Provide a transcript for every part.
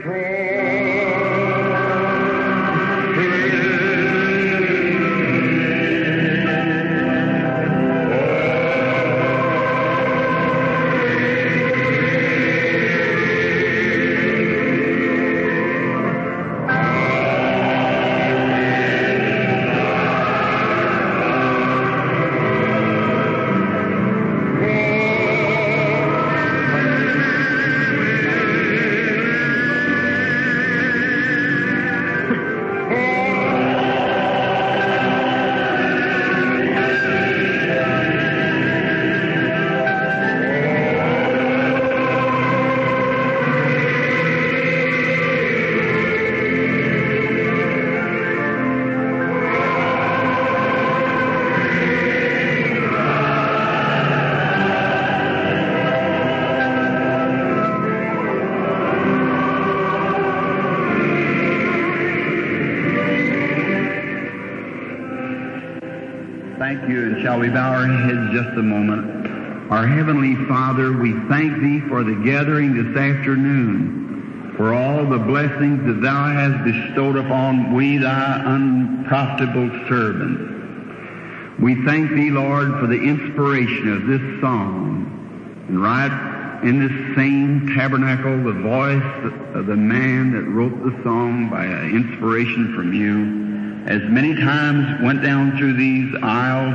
Thank you, and shall we bow our heads just a moment? Our Heavenly Father, we thank Thee for the gathering this afternoon, for all the blessings that Thou hast bestowed upon we, Thy unprofitable servants. We thank Thee, Lord, for the inspiration of this song. And right in this same tabernacle, the voice of the man that wrote the song by inspiration from You, as many times went down through these aisles,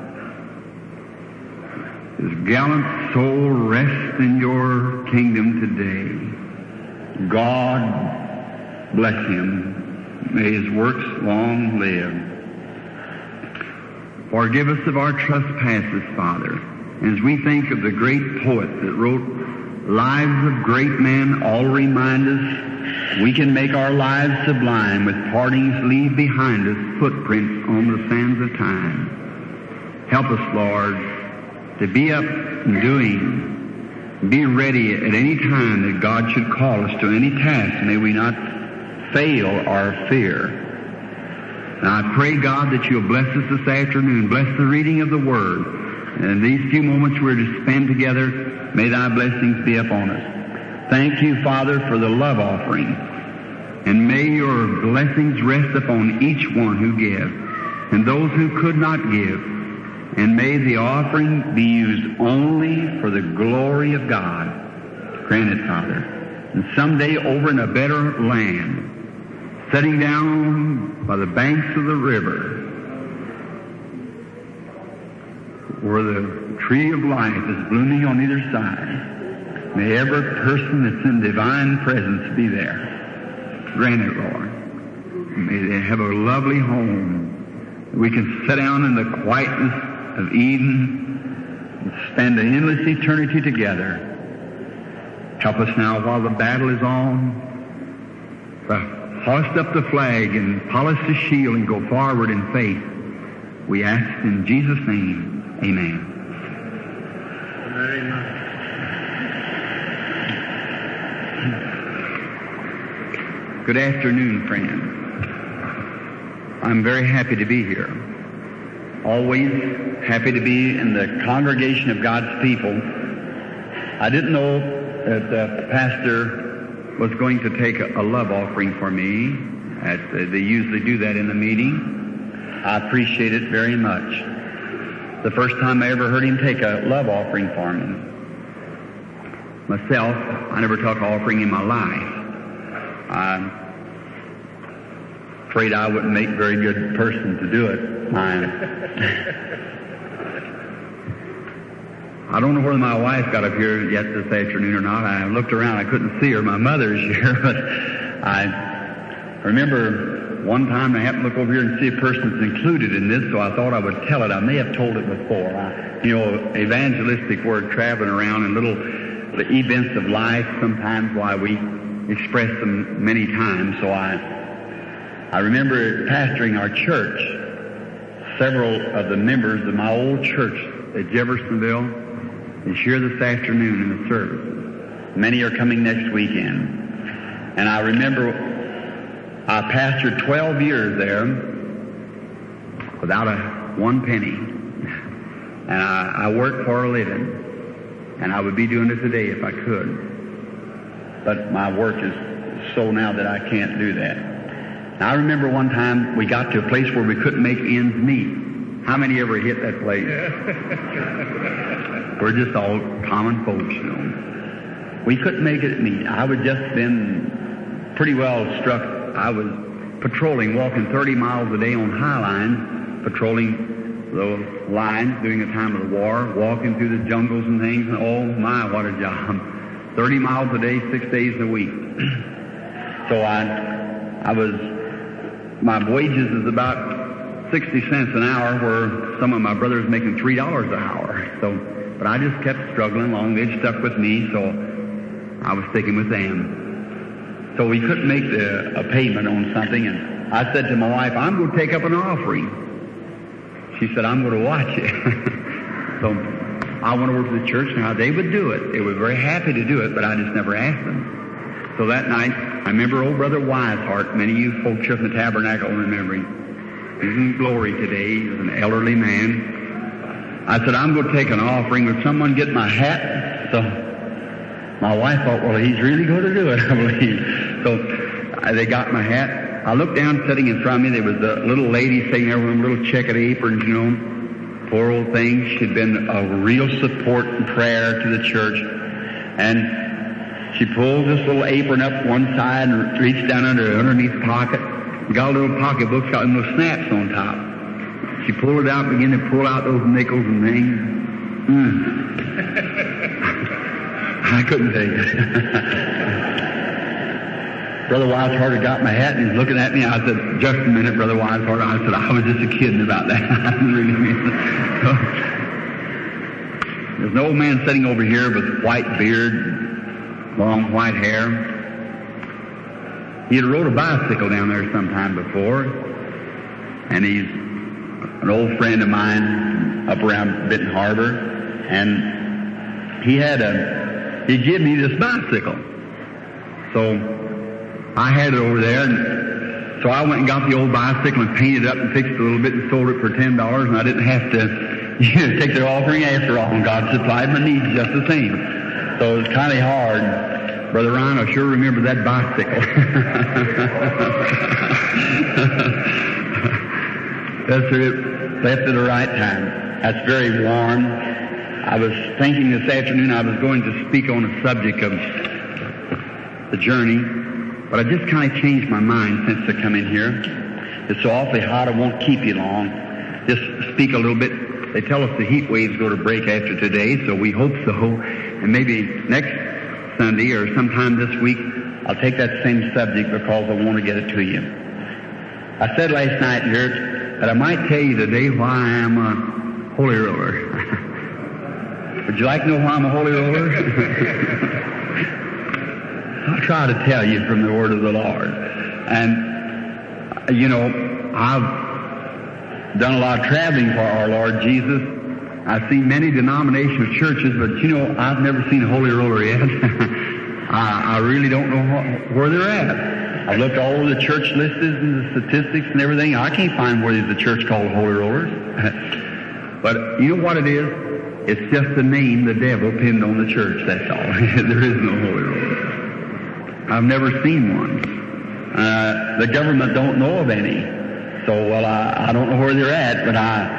his gallant soul rests in Your kingdom today. God bless him. May his works long live. Forgive us of our trespasses, Father. As we think of the great poet that wrote lives of great men, all remind us we can make our lives sublime with partings leave behind us footprints on the sands of time. Help us, Lord, to be up and doing, be ready at any time that God should call us to any task. May we not fail our fear. And I pray, God, that You'll bless us this afternoon. Bless the reading of the Word. And in these few moments we're to spend together, may Thy blessings be upon us. Thank You, Father, for the love offering. And may Your blessings rest upon each one who gives and those who could not give. And may the offering be used only for the glory of God. Grant it, Father. And someday over in a better land, sitting down by the banks of the river, where the tree of life is blooming on either side, may every person that's in divine presence be there. Grant it, Lord. May they have a lovely home. We can sit down in the quietness of Eden and spend an endless eternity together. Help us now while the battle is on to hoist up the flag and polish the shield and go forward in faith. We ask in Jesus' name, amen. Good afternoon, friends. I'm very happy to be here. Always happy to be in the congregation of God's people. I didn't know that the pastor was going to take a love offering for me. They usually do that in the meeting. I appreciate it very much. The first time I ever heard him take a love offering for me. Myself, I never took an offering in my life. I'm afraid I wouldn't make a very good person to do it. I don't know whether my wife got up here yet this afternoon or not. I looked around, I couldn't see her. My mother's here, but I remember one time I happened to look over here and see a person that's included in this, so I thought I would tell it. I may have told it before. Evangelistic word traveling around in little events of life, sometimes why we express them many times. So I remember pastoring our church. Several of the members of my old church at Jeffersonville is here this afternoon in the service. Many are coming next weekend. And I remember I pastored 12 years there without one penny. And I worked for a living. And I would be doing it today if I could. But my work is so now that I can't do that. Now, I remember one time we got to a place where we couldn't make ends meet. How many ever hit that place? We're just all common folks, you know. We couldn't make it meet. I was just been pretty well struck. I was patrolling, walking 30 miles a day on high lines, patrolling the lines during the time of the war, walking through the jungles and things, and oh my, what a job. 30 miles a day, 6 days a week. So my wages is about 60 cents an hour, where some of my brothers making $3 an hour. So, but I just kept struggling along. They stuck with me, so I was sticking with them. So we couldn't make a payment on something, and I said to my wife, I'm going to take up an offering. She said, I'm going to watch it. So I went over to the church. Now, they would do it. They were very happy to do it, but I just never asked them. So that night, I remember old Brother Wisehart. Many of you folks here from the tabernacle remember him. He's in glory today. He's an elderly man. I said, I'm going to take an offering. Would someone get my hat? So my wife thought, well, he's really going to do it, I believe. So they got my hat. I looked down, sitting in front of me. There was a little lady sitting there with a little checkered apron, you know. Poor old thing. She'd been a real support and prayer to the church. And she pulled this little apron up one side and reached down underneath the pocket. Got a little pocketbook, got little snaps on top. She pulled it out and began to pull out those nickels and things. I couldn't take it. Brother Wisehart had got my hat and he's looking at me. I said, just a minute, Brother Wisehart. I said, I was just kidding about that. I didn't really mean it. So, there's an old man sitting over here with white beard, long white hair. He had rode a bicycle down there sometime before, and he's an old friend of mine up around Benton Harbor, and he gave me this bicycle. So I had it over there, and so I went and got the old bicycle and painted it up and fixed it a little bit and sold it for $10, and I didn't have to take their offering after all, and God supplied my needs just the same. So it was kind of hard. Brother Ryan, I sure remember that bicycle. That's it. Left at the right time. That's very warm. I was thinking this afternoon I was going to speak on a subject of the journey, but I just kind of changed my mind since I come in here. It's so awfully hot, I won't keep you long. Just speak a little bit. They tell us the heat wave's going to break after today, so we hope so. And maybe next Sunday or sometime this week, I'll take that same subject because I want to get it to you. I said last night here that I might tell you today why I am a holy roller. Would you like to know why I'm a holy roller? I'll try to tell you from the word of the Lord. And, you know, I've done a lot of traveling for our Lord Jesus. I've seen many denominational churches, but, you know, I've never seen a holy roller yet. I really don't know where they're at. I've looked all over the church lists and the statistics and everything. I can't find where there's a church called Holy Rollers. But you know what it is? It's just the name the devil pinned on the church, that's all. There is no Holy Roller. I've never seen one. The government don't know of any. So, well, I don't know where they're at, but I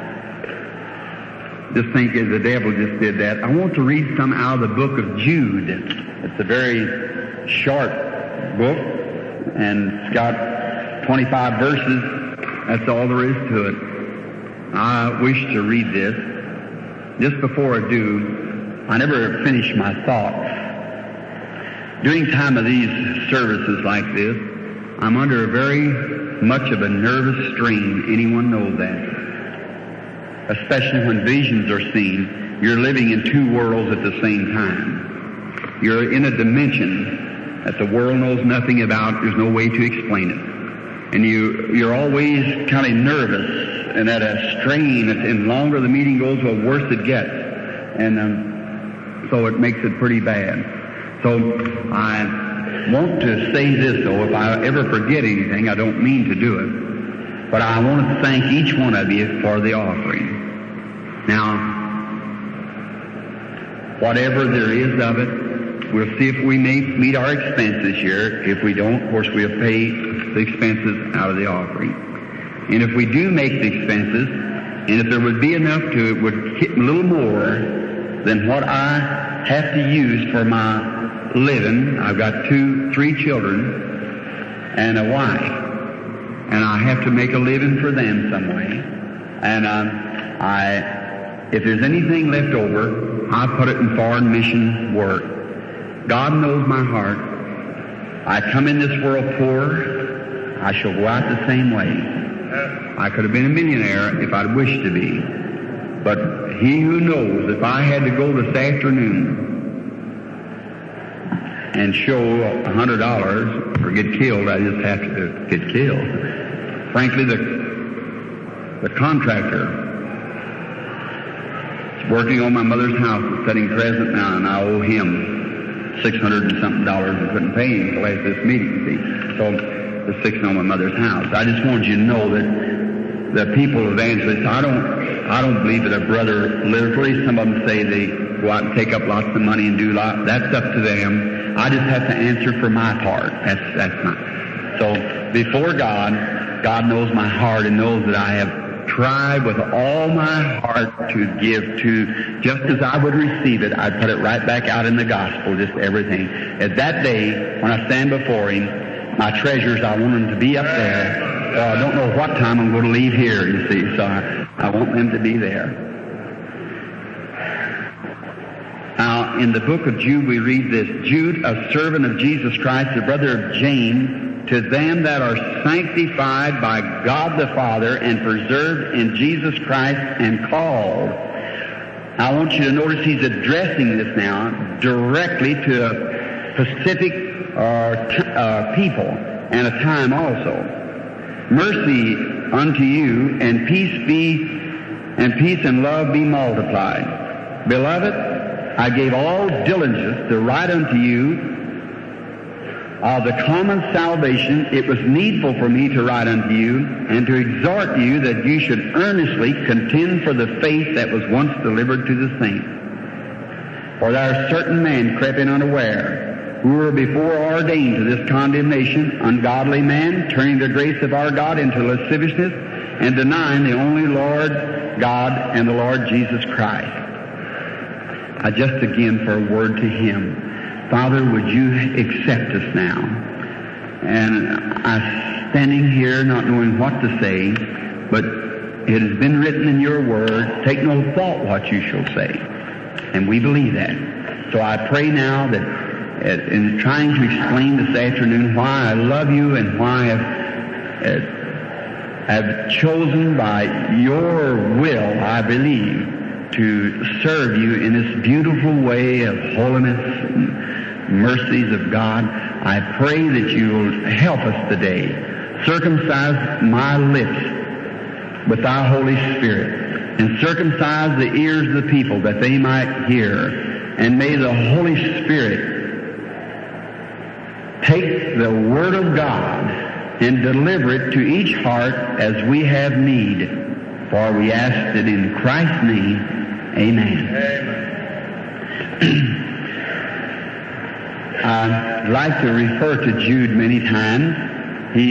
just think that the devil just did that. I want to read some out of the book of Jude. It's a very short book, and it's got 25 verses. That's all there is to it. I wish to read this. Just before I do, I never finish my thoughts. During time of these services like this, I'm under very much of a nervous strain. Anyone knows that? Especially when visions are seen. You're living in two worlds at the same time. You're in a dimension that the world knows nothing about. There's no way to explain it. And you're always kind of nervous and at a strain. And the longer the meeting goes, the worse it gets. And so it makes it pretty bad. So I want to say this, though. If I ever forget anything, I don't mean to do it. But I want to thank each one of you for the offering. Now, whatever there is of it, we'll see if we may meet our expense this year. If we don't, of course, we'll pay the expenses out of the offering. And if we do make the expenses, and if there would be enough to, it would hit a little more than what I have to use for my living. I've got 3 children and a wife, and I have to make a living for them some way. And if there's anything left over, I put it in foreign mission work. God knows my heart. I come in this world poor. I shall go out the same way. I could have been a millionaire if I'd wished to be. But he who knows, if I had to go this afternoon and show $100 or get killed, I just have to get killed. Frankly, the contractor is working on my mother's house is setting present now, and I owe him $600 and something and couldn't pay him until after this meeting, see. So the fixing on my mother's house. I just wanted you to know that the people evangelists, I don't believe that a brother literally, some of them say they go out and take up lots of money and do lots. That's up to them. I just have to answer for my part. That's not. So before God knows my heart and knows that I have tried with all my heart to give to, just as I would receive it, I'd put it right back out in the gospel, just everything. At that day, when I stand before Him, my treasures, I want them to be up there. I don't know what time I'm going to leave here, you see, so I want them to be there. Now, in the book of Jude, we read this: Jude, a servant of Jesus Christ, the brother of James, to them that are sanctified by God the Father and preserved in Jesus Christ and called. I want you to notice he's addressing this now directly to a specific people and a time also. Mercy unto you, and peace and love be multiplied. Beloved, I gave all diligence to write unto you of the common salvation. It was needful for me to write unto you and to exhort you that you should earnestly contend for the faith that was once delivered to the saints. For there are certain men crept in unaware, who were before ordained to this condemnation, ungodly men, turning the grace of our God into lasciviousness, and denying the only Lord God and the Lord Jesus Christ. I just again for a word to Him. Father, would you accept us now? And I'm standing here not knowing what to say, but it has been written in your word, take no thought what you shall say. And we believe that. So I pray now that in trying to explain this afternoon why I love you and why I've chosen by your will, I believe, to serve you in this beautiful way of holiness and mercies of God. I pray that you will help us today. Circumcise my lips with thy Holy Spirit, and circumcise the ears of the people that they might hear. And may the Holy Spirit take the Word of God and deliver it to each heart as we have need. For we ask it in Christ's name. Amen. I'd like to refer to Jude many times. He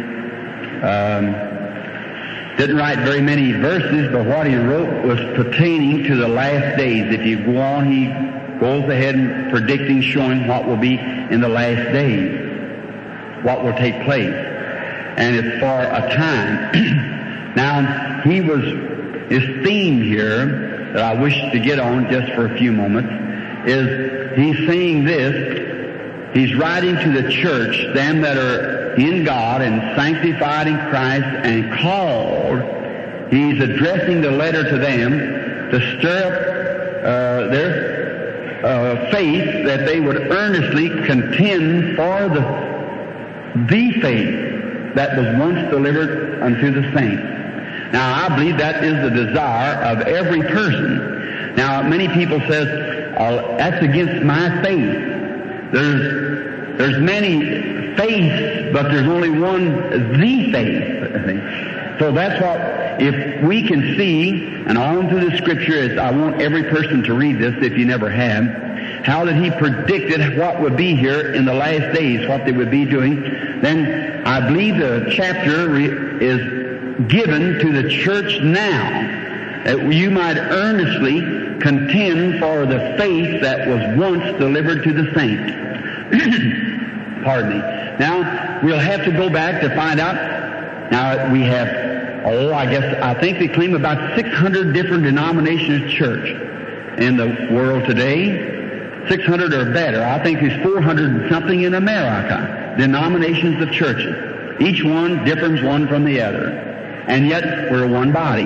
didn't write very many verses, but what he wrote was pertaining to the last days. If you go on, he goes ahead and predicting, showing what will be in the last days, what will take place. And it's for a time. Now, his theme here that I wish to get on just for a few moments is he's saying this. He's writing to the church, them that are in God and sanctified in Christ and called. He's addressing the letter to them to stir up their faith, that they would earnestly contend for the faith that was once delivered unto the saints. Now, I believe that is the desire of every person. Now, many people says, that's against my faith. There's many faiths, but there's only one the faith. So that's what, if we can see, and all through the Scripture is, I want every person to read this if you never have, how that he predicted what would be here in the last days, what they would be doing, then I believe the chapter is given to the church now, that you might earnestly contend for the faith that was once delivered to the saints. Pardon me. Now, we'll have to go back to find out. Now, we have, I think they claim about 600 different denominations of church in the world today. 600 or better. I think there's 400 and something in America, denominations of churches. Each one differs one from the other. And yet, we're one body.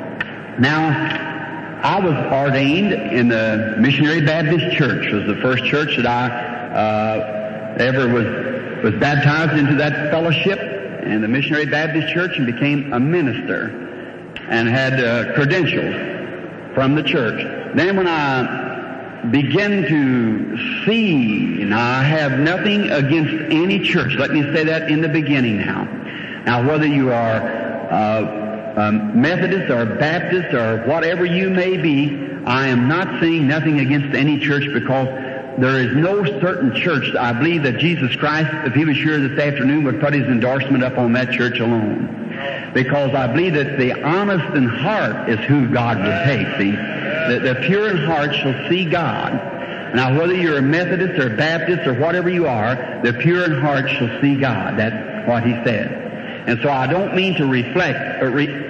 Now, I was ordained in the Missionary Baptist Church. It was the first church that I ever was baptized into that fellowship in the Missionary Baptist Church and became a minister and had credentials from the church. Then when I begin to see, and I have nothing against any church. Let me say that in the beginning now. Now, whether you are Methodist or Baptist or whatever you may be, I am not saying nothing against any church, because there is no certain church. I believe that Jesus Christ, if he was here this afternoon, would put his endorsement up on that church alone. Because I believe that the honest in heart is who God would take. See, the pure in heart shall see God. Now, whether you're a Methodist or Baptist or whatever you are, the pure in heart shall see God. That's what he said. And so I don't mean to reflect,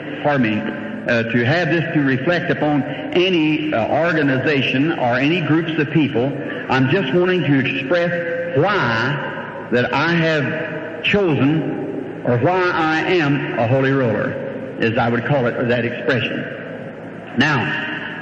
to have this to reflect upon any organization or any groups of people. I'm just wanting to express why that I have chosen, or why I am a holy roller, as I would call it, or that expression. Now,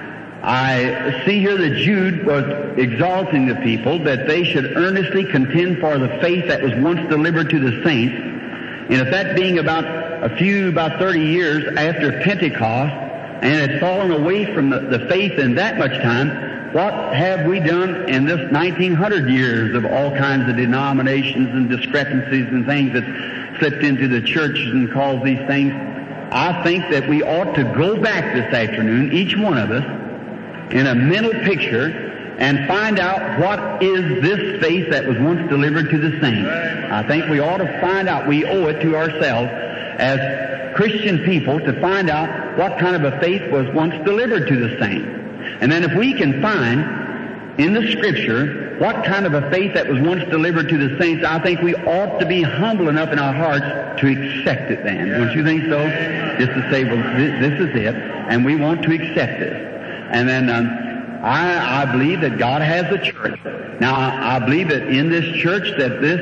I see here that Jude was exalting the people that they should earnestly contend for the faith that was once delivered to the saints. And if that being about 30 years after Pentecost, and had fallen away from the faith in that much time, what have we done in this 1900 years of all kinds of denominations and discrepancies and things that slipped into the churches and caused these things? I think that we ought to go back this afternoon, each one of us, in a mental picture, and find out what is this faith that was once delivered to the saints. I think we ought to find out. We owe it to ourselves as Christian people to find out what kind of a faith was once delivered to the saints. And then if we can find in the Scripture what kind of a faith that was once delivered to the saints, I think we ought to be humble enough in our hearts to accept it then. Don't you think so? Just to say, well, this is it, and we want to accept it. And then I believe that God has a church. Now, I believe that in this church that this,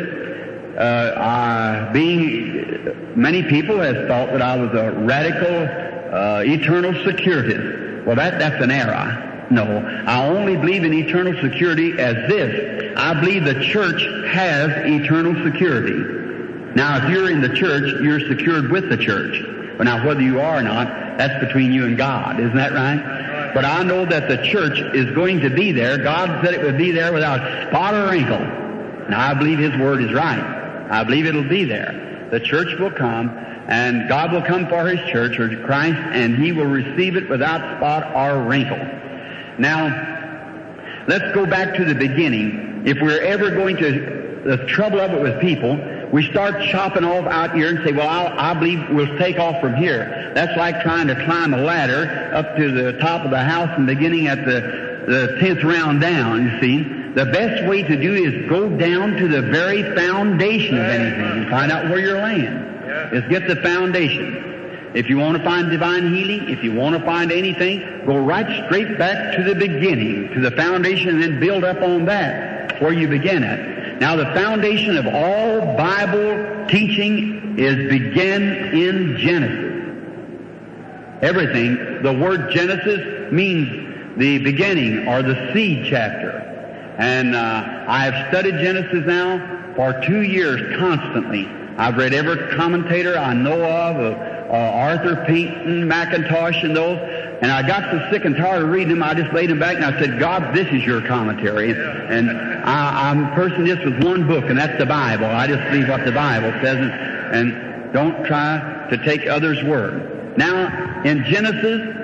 many people have thought that I was a radical, eternal securitist. Well, that's an error. No, I only believe in eternal security as this. I believe the church has eternal security. Now, if you're in the church, you're secured with the church. But now, whether you are or not, that's between you and God. Isn't that right? But I know that the church is going to be there. God said it would be there without spot or wrinkle. And I believe his word is right. I believe it'll be there. The church will come, and God will come for his church, or Christ, and he will receive it without spot or wrinkle. Now, let's go back to the beginning. If we're ever going to, the trouble of it with people, we start chopping off out here and say, well, I believe we'll take off from here. That's like trying to climb a ladder up to the top of the house and beginning at the 10th round down, you see. The best way to do is go down to the very foundation of anything and find out where you're laying. Is get the foundation. If you want to find divine healing, if you want to find anything, go right straight back to the beginning, to the foundation, and then build up on that, where you begin at. Now, the foundation of all Bible teaching is begin in Genesis. Everything, the word Genesis means the beginning or the seed chapter. And I have studied Genesis now for 2 years constantly. I've read every commentator I know of Arthur Payton, McIntosh, and those. And I got so sick and tired of reading them, I just laid them back and I said, God, this is your commentary. And I'm a person just with one book, and that's the Bible. I just believe what the Bible says and don't try to take others' word. Now, in Genesis,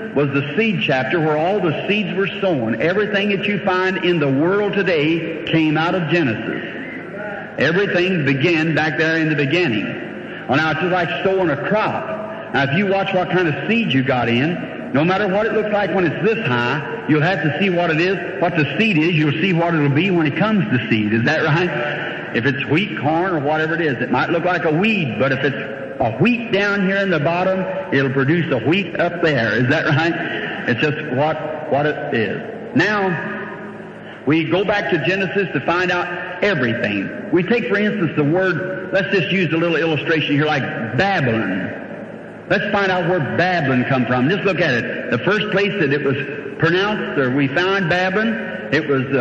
was the seed chapter where all the seeds were sown. Everything that you find in the world today came out of Genesis. Everything began back there in the beginning. Well, now, it's just like sowing a crop. Now, if you watch what kind of seed you got in, no matter what it looks like when it's this high, you'll have to see what it is, what the seed is. You'll see what it'll be when it comes to seed. Is that right? If it's wheat, corn, or whatever it is, it might look like a weed, but if it's a wheat down here in the bottom, it'll produce a wheat up there. Is that right? It's just what it is. Now, we go back to Genesis to find out everything. We take, for instance, the word, let's just use a little illustration here, like Babylon. Let's find out where Babylon come from. Just look at it. The first place that it was pronounced, or we found Babylon, it was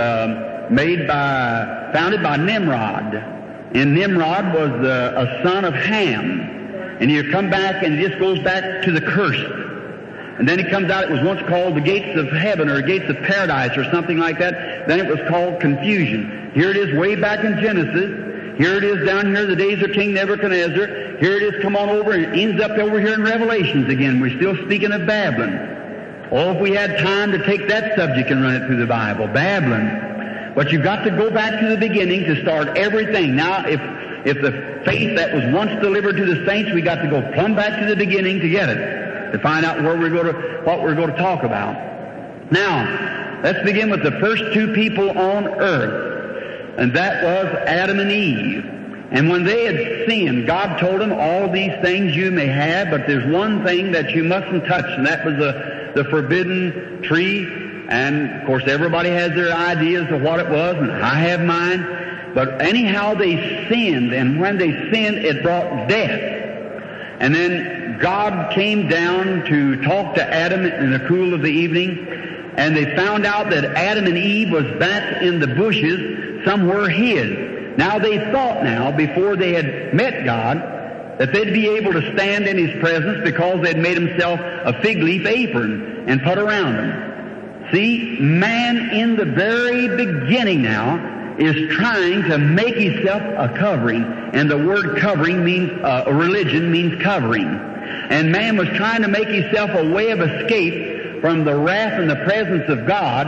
founded by Nimrod. And Nimrod was a son of Ham. And you come back, and it just goes back to the curse. And then it comes out, it was once called the gates of heaven or gates of paradise or something like that. Then it was called confusion. Here it is way back in Genesis. Here it is down here, the days of King Nebuchadnezzar. Here it is come on over, and it ends up over here in Revelations again. We're still speaking of Babylon. Oh, if we had time to take that subject and run it through the Bible. Babylon. But you've got to go back to the beginning to start everything. Now, if the faith that was once delivered to the saints, we got to go plumb back to the beginning to get it, to find out what we're going to talk about. Now, let's begin with the first two people on earth, and that was Adam and Eve. And when they had sinned, God told them, all these things you may have, but there's one thing that you mustn't touch, and that was the forbidden tree. And, of course, everybody has their ideas of what it was, and I have mine. But anyhow, they sinned, and when they sinned, it brought death. And then God came down to talk to Adam in the cool of the evening, and they found out that Adam and Eve was back in the bushes somewhere hid. Now they thought before they had met God, that they'd be able to stand in His presence because they'd made himself a fig leaf apron and put around them. See, man in the very beginning now is trying to make himself a covering, and the word covering means, religion means covering. And man was trying to make himself a way of escape from the wrath and the presence of God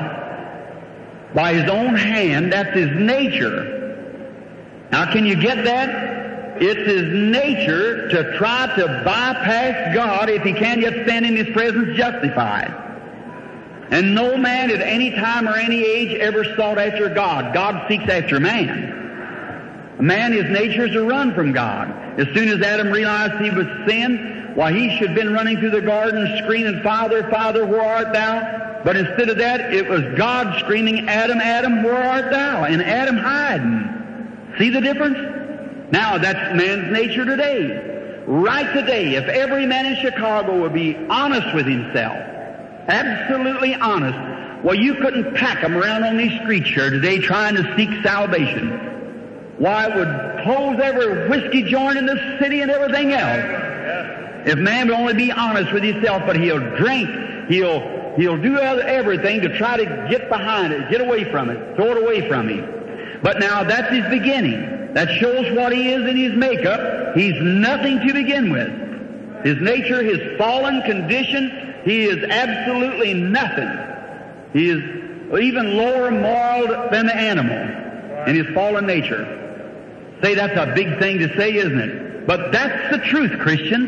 by his own hand. That's his nature. Now, can you get that? It's his nature to try to bypass God if he can yet stand in His presence justified. And no man at any time or any age ever sought after God. God seeks after man. Man, his nature is to run from God. As soon as Adam realized he was sin, why, he should have been running through the garden screaming, Father, Father, where art thou? But instead of that, it was God screaming, Adam, Adam, where art thou? And Adam hiding. See the difference? Now, that's man's nature today. Right today, if every man in Chicago would be honest with himself, absolutely honest, well, you couldn't pack them around on these streets here today trying to seek salvation. Why, it would close every whiskey joint in the city and everything else. If man would only be honest with himself, but he'll drink, he'll do everything to try to get behind it, get away from it, throw it away from him. But now that's his beginning. That shows what he is in his makeup. He's nothing to begin with. His nature, his fallen condition, he is absolutely nothing. He is even lower moral than the animal in his fallen nature. Say, that's a big thing to say, isn't it? But that's the truth, Christians.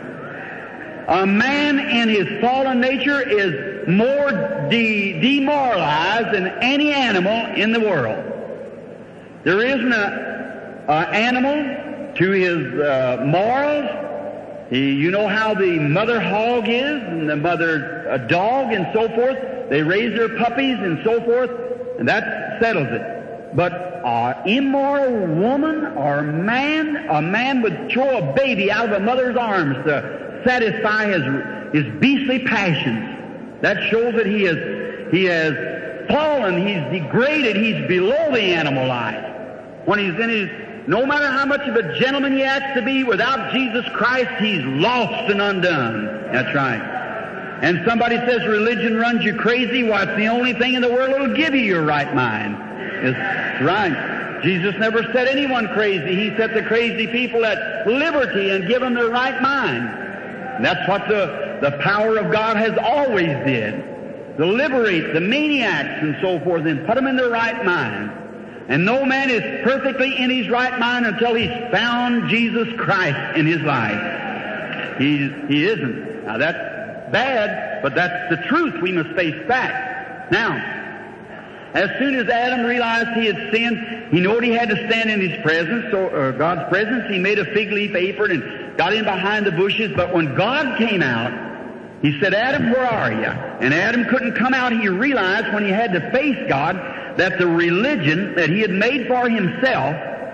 A man in his fallen nature is more demoralized than any animal in the world. There isn't an animal to his morals. You know how the mother hog is and the mother dog and so forth. They raise their puppies and so forth, and that settles it. But an immoral woman or man, a man would throw a baby out of a mother's arms to satisfy his beastly passions. That shows that he has fallen, he's degraded, he's below the animal life. When he's in his, no matter how much of a gentleman he acts to be, without Jesus Christ, he's lost and undone. That's right. And somebody says religion runs you crazy. Well, it's the only thing in the world that'll give you your right mind. It's right. Jesus never set anyone crazy. He set the crazy people at liberty and give them their right mind. And that's what the power of God has always did, to liberate the maniacs and so forth and put them in their right mind. And no man is perfectly in his right mind until he's found Jesus Christ in his life. He isn't. Now that's bad, but that's the truth we must face back. Now, as soon as Adam realized he had sinned, he knew he had to stand in his presence, or God's presence. He made a fig leaf apron and got in behind the bushes. But when God came out, he said, Adam, where are you? And Adam couldn't come out. He realized when he had to face God that the religion that he had made for himself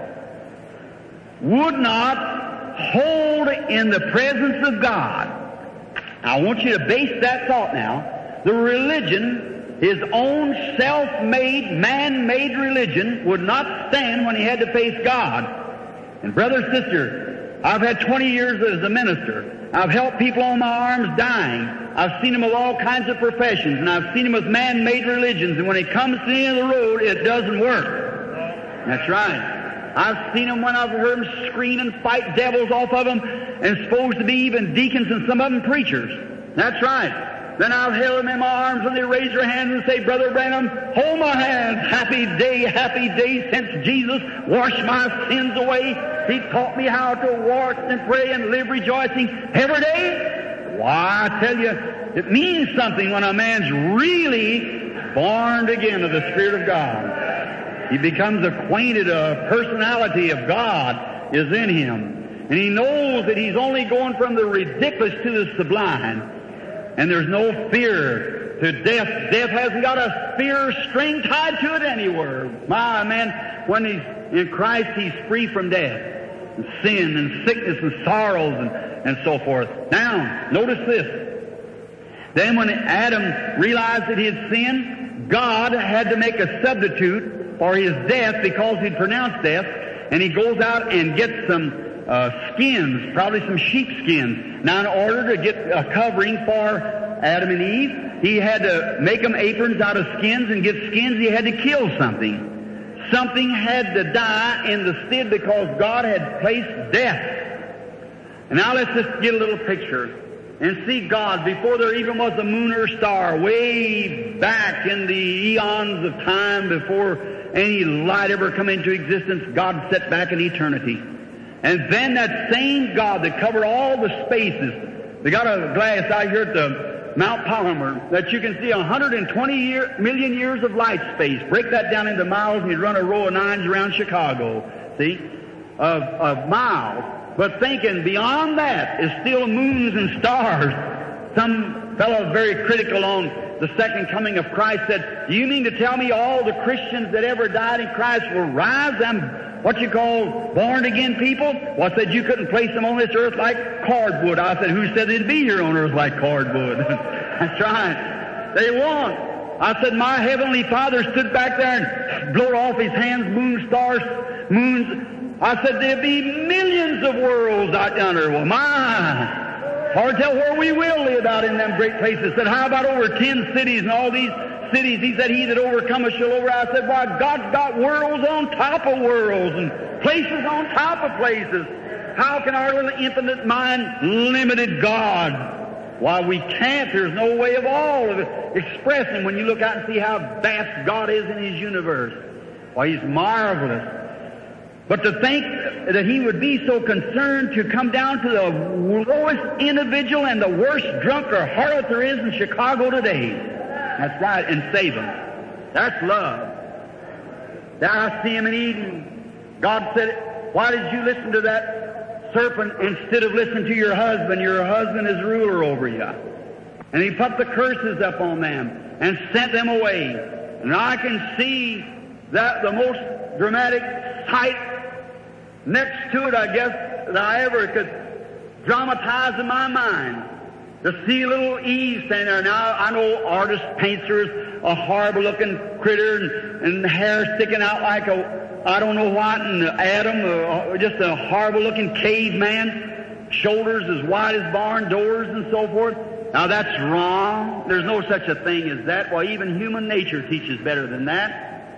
would not hold in the presence of God. I want you to base that thought now. The religion, his own self-made, man-made religion, would not stand when he had to face God. And brother, sister, I've had 20 years as a minister. I've helped people on my arms dying. I've seen them of all kinds of professions, and I've seen them with man-made religions, and when it comes to the end of the road, it doesn't work. That's right. I've seen them when I've heard them scream and fight devils off of them, and supposed to be even deacons and some of them preachers. That's right. Then I've held them in my arms when they raise their hands and say, Brother Branham, hold my hands. Happy day since Jesus washed my sins away. He taught me how to watch and pray and live rejoicing every day. Why, I tell you, it means something when a man's really born again of the Spirit of God. He becomes acquainted, a personality of God is in him. And he knows that he's only going from the ridiculous to the sublime. And there's no fear to death. Death hasn't got a fear string tied to it anywhere. My man, when he's in Christ, he's free from death, and sin, and sickness, and sorrows, and so forth. Now, notice this. Then when Adam realized that he had sinned, God had to make a substitute for his death because he'd pronounced death, and he goes out and gets some skins, probably some sheep skins. Now, in order to get a covering for Adam and Eve, he had to make them aprons out of skins, and get skins, he had to kill something. Something had to die in the stead because God had placed death. And now let's just get a little picture and see God before there even was a moon or star, way back in the eons of time before any light ever come into existence. God set back in eternity. And then that same God that covered all the spaces, they got a glass out here at the Mount Palomar that you can see 120 million years of light space. Break that down into miles and you'd run a row of nines around Chicago, see, of miles. But thinking beyond that is still moons and stars. Some fellow very critical on the second coming of Christ said, do you mean to tell me all the Christians that ever died in Christ will rise? What you call born-again people? Well, I said you couldn't place them on this earth like cardboard. I said, who said they'd be here on earth like cardboard? That's right. They won't. I said, my heavenly Father stood back there and blowed off his hands, moon, stars, moons. I said, there'd be millions of worlds out yonder. Well, my, hard to tell where we will live out in them great places. I said, how about over 10 cities and all these cities? He said, he that overcometh shall over. I said, why, God's got worlds on top of worlds and places on top of places. How can our little infinite mind limited God? Why, we can't. There's no way of all of it expressing when you look out and see how vast God is in His universe. Why, He's marvelous. But to think that He would be so concerned to come down to the lowest individual and the worst drunk or harlot there is in Chicago today. That's right, and save them. That's love. Now I see Him in Eden. God said, why did you listen to that serpent instead of listening to your husband? Your husband is ruler over you. And He put the curses up on them and sent them away. And I can see that the most dramatic sight next to it, I guess, that I ever could dramatize in my mind. To see little Eve standing there. Now, I know artists, painters, a horrible-looking critter and hair sticking out like a, I don't know what, and Adam, just a horrible-looking caveman, shoulders as wide as barn doors and so forth. Now, that's wrong. There's no such a thing as that. Well, even human nature teaches better than that.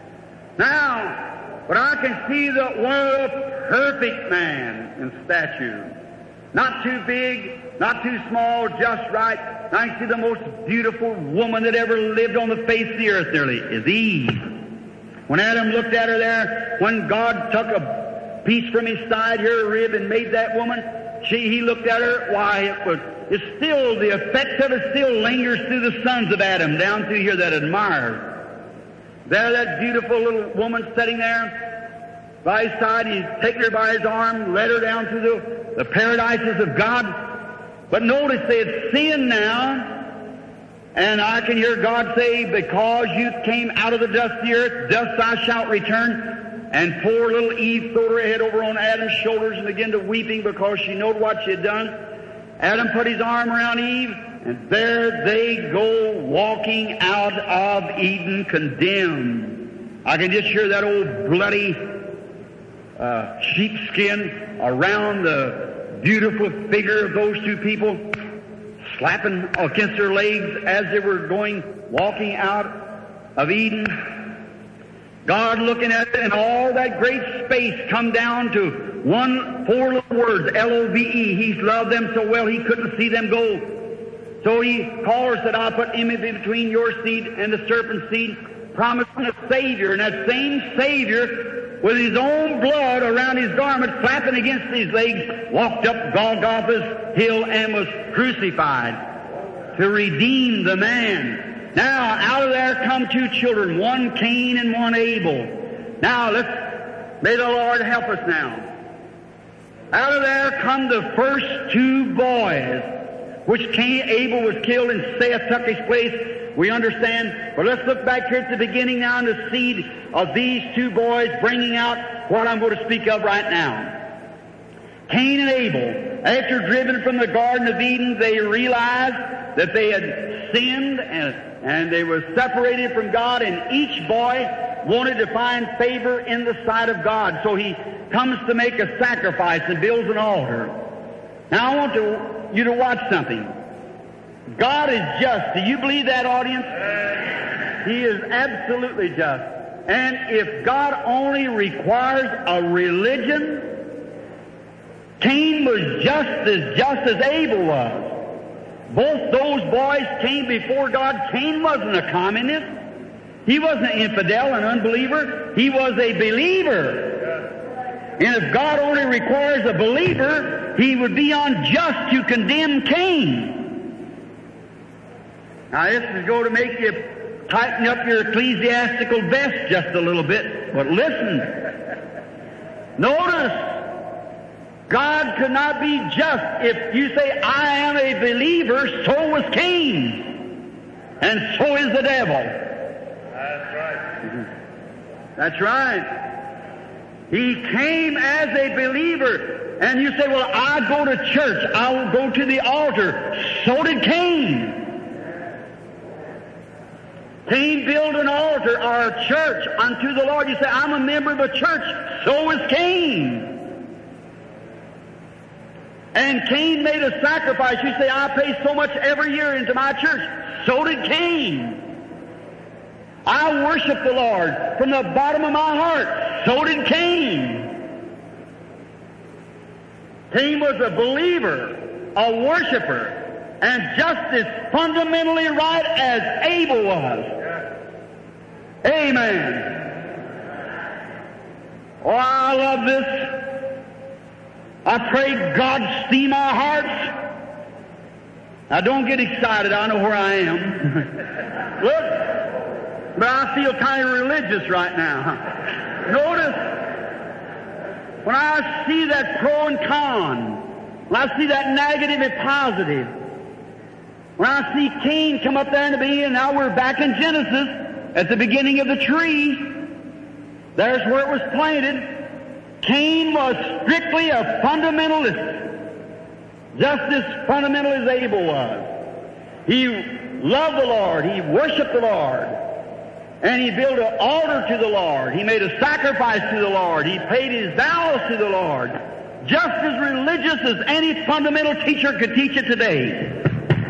Now, but I can see the world perfect man in stature. Not too big, not too small, just right. I can see the most beautiful woman that ever lived on the face of the earth nearly is Eve. When Adam looked at her there, when God took a piece from his side here, a rib, and made that woman, he looked at her, why, it's still, the effect of it still lingers through the sons of Adam, down through here that admire her. There, that beautiful little woman sitting there by his side, he's taken her by his arm, led her down to the paradises of God. But notice they had sinned now, and I can hear God say, because you came out of the dust of the earth, dust thou shalt return. And poor little Eve threw her head over on Adam's shoulders and began to weeping because she knew what she had done. Adam put his arm around Eve, and there they go walking out of Eden condemned. I can just hear that old bloody sheepskin around the beautiful figure of those two people, slapping against their legs as they were walking out of Eden. God looking at it, and all that great space come down to four little words, L-O-V-E. He's loved them so well he couldn't see them go. So he called her, said, I'll put enmity between your seed and the serpent's seed, promising a Savior. And that same Savior, with his own blood around his garment, flapping against his legs, walked up Golgotha's hill and was crucified to redeem the man. Now, out of there come two children, one Cain and one Abel. Now, may the Lord help us now. Out of there come the first two boys, which Abel was killed and Seth took his place. We understand. But let's look back here at the beginning now and the seed of these two boys bringing out what I'm going to speak of right now. Cain and Abel, after driven from the Garden of Eden, they realized that they had sinned and they were separated from God, and each boy wanted to find favor in the sight of God. So he comes to make a sacrifice and builds an altar. Now I want you to watch something. God is just. Do you believe that, audience? He is absolutely just. And if God only requires a religion, Cain was just as Abel was. Both those boys came before God. Cain wasn't a communist. He wasn't an infidel, an unbeliever. He was a believer. And if God only requires a believer, he would be unjust to condemn Cain. Now this is going to make you tighten up your ecclesiastical vest just a little bit. But listen. Notice, God could not be just. If you say, I am a believer, so was Cain. And so is the devil. That's right. That's right. He came as a believer. And you say, well, I go to church. I'll go to the altar. So did Cain. Cain built an altar or a church unto the Lord. You say, I'm a member of a church. So is Cain. And Cain made a sacrifice. You say, I pay so much every year into my church. So did Cain. I worship the Lord from the bottom of my heart. So did Cain. Cain was a believer, a worshiper, and just as fundamentally right as Abel was. Amen. Oh, I love this. I pray God steam our hearts. Now don't get excited. I know where I am. Look, but I feel kind of religious right now. Notice, when I see that pro and con, when I see that negative and positive, when I see Cain come up there in the beginning, and now we're back in Genesis at the beginning of the tree. There's where it was planted. Cain was strictly a fundamentalist, just as fundamental as Abel was. He loved the Lord. He worshiped the Lord. And he built an altar to the Lord. He made a sacrifice to the Lord. He paid his vows to the Lord. Just as religious as any fundamental teacher could teach it today.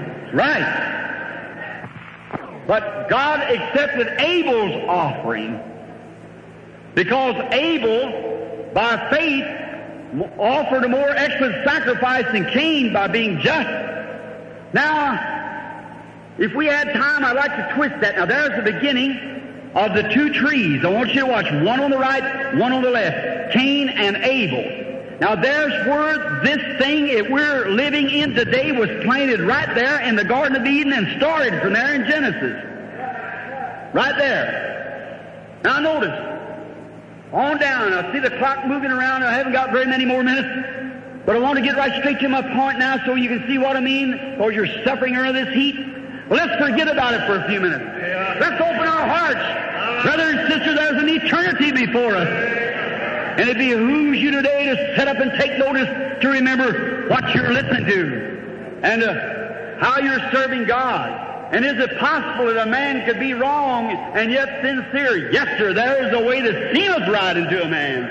Right. But God accepted Abel's offering because Abel, by faith, offered a more excellent sacrifice than Cain by being just. Now, if we had time, I'd like to twist that. Now, there's the beginning of the two trees. I want you to watch one on the right, one on the left. Cain and Abel. Now, there's where this thing that we're living in today was planted right there in the Garden of Eden and started from there in Genesis. Right there. Now, notice. On down. I see the clock moving around. I haven't got very many more minutes. But I want to get right straight to my point now so you can see what I mean, or you're suffering under this heat. Well, let's forget about it for a few minutes. Let's open our hearts. Brother and sister, there's an eternity before us. And it behooves you today to set up and take notice to remember what you're listening to and how you're serving God. And is it possible that a man could be wrong and yet sincere? Yes, sir, there is a way that seemeth right unto a man.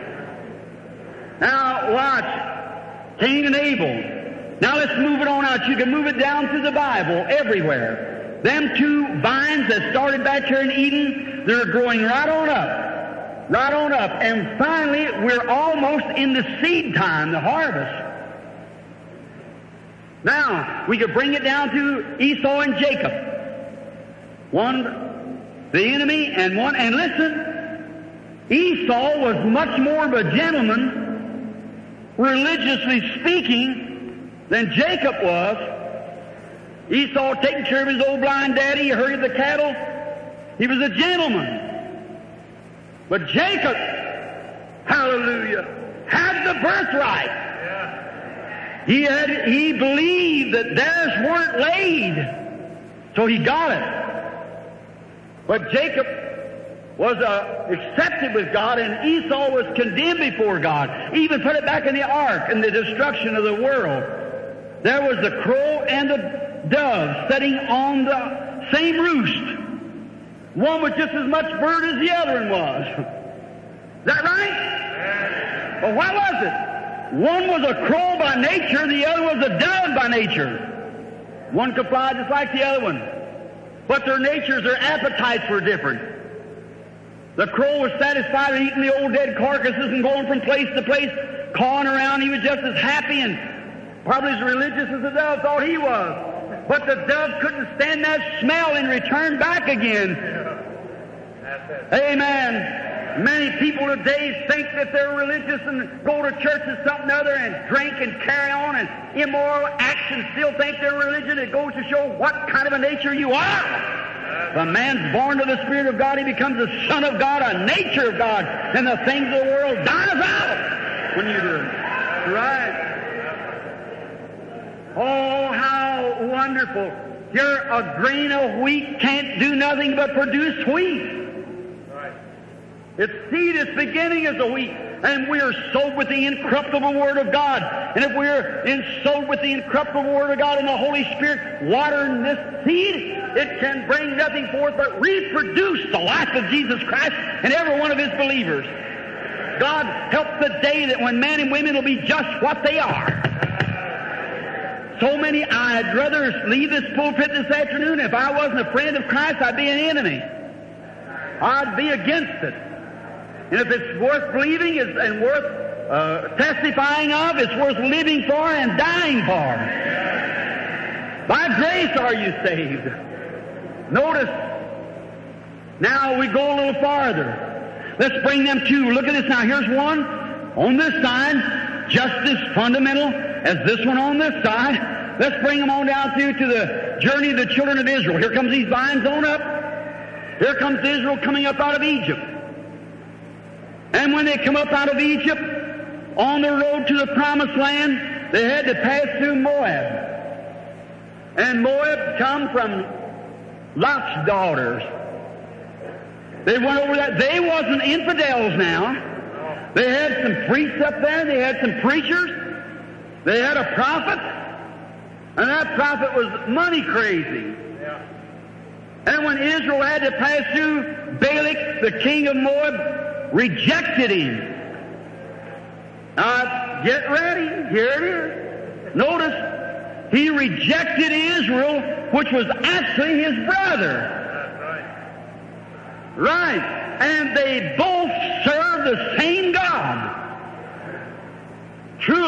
Now, watch. Cain and Abel. Now let's move it on out. You can move it down through the Bible everywhere. Them two vines that started back here in Eden, they're growing right on up. Right on up. And finally, we're almost in the seed time, the harvest. Now, we could bring it down to Esau and Jacob. One, the enemy, and one, and listen, Esau was much more of a gentleman, religiously speaking, than Jacob was. Esau taking care of his old blind daddy, he herded the cattle. He was a gentleman. But Jacob, hallelujah, had the birthright. He believed that theirs weren't laid, so he got it. But Jacob was accepted with God, and Esau was condemned before God. He even put it back in the ark and the destruction of the world. There was the crow and the dove sitting on the same roost. One was just as much bird as the other one was. Is that right? Well, what was it? One was a crow by nature, the other was a dove by nature. One could fly just like the other one. But their natures, their appetites were different. The crow was satisfied with eating the old dead carcasses and going from place to place, cawing around. He was just as happy and probably as religious as the dove thought he was. But the dove couldn't stand that smell and returned back again. Amen. Many people today think that they're religious and go to church and something other and drink and carry on and immoral actions, still think they're religion. It goes to show what kind of a nature you are. If a man's born to the Spirit of God, he becomes a son of God, a nature of God, and the things of the world dies out when you do it. Right? Oh, how wonderful. Here, a grain of wheat can't do nothing but produce wheat. Its seed is beginning as a wheat, and we are sowed with the incorruptible Word of God. And if we're sowed with the incorruptible Word of God and the Holy Spirit watering this seed, it can bring nothing forth but reproduce the life of Jesus Christ in every one of His believers. God help the day that when men and women will be just what they are. So many, I'd rather leave this pulpit this afternoon. If I wasn't a friend of Christ, I'd be an enemy. I'd be against it. And if it's worth believing and worth testifying of, it's worth living for and dying for. By grace are you saved. Notice, now we go a little farther. Let's bring them two. Look at this now. Here's one on this side, just as fundamental as this one on this side. Let's bring them on down to the journey of the children of Israel. Here comes these vines on up. Here comes Israel coming up out of Egypt. And when they come up out of Egypt, on the road to the promised land, they had to pass through Moab. And Moab come from Lot's daughters. They went over that. They wasn't infidels now. They had some priests up there. They had some preachers. They had a prophet. And that prophet was money crazy. And when Israel had to pass through, Balak, the king of Moab, rejected him. Now, get ready. Here it is. Notice, he rejected Israel, which was actually his brother. Right. And they both serve the same God.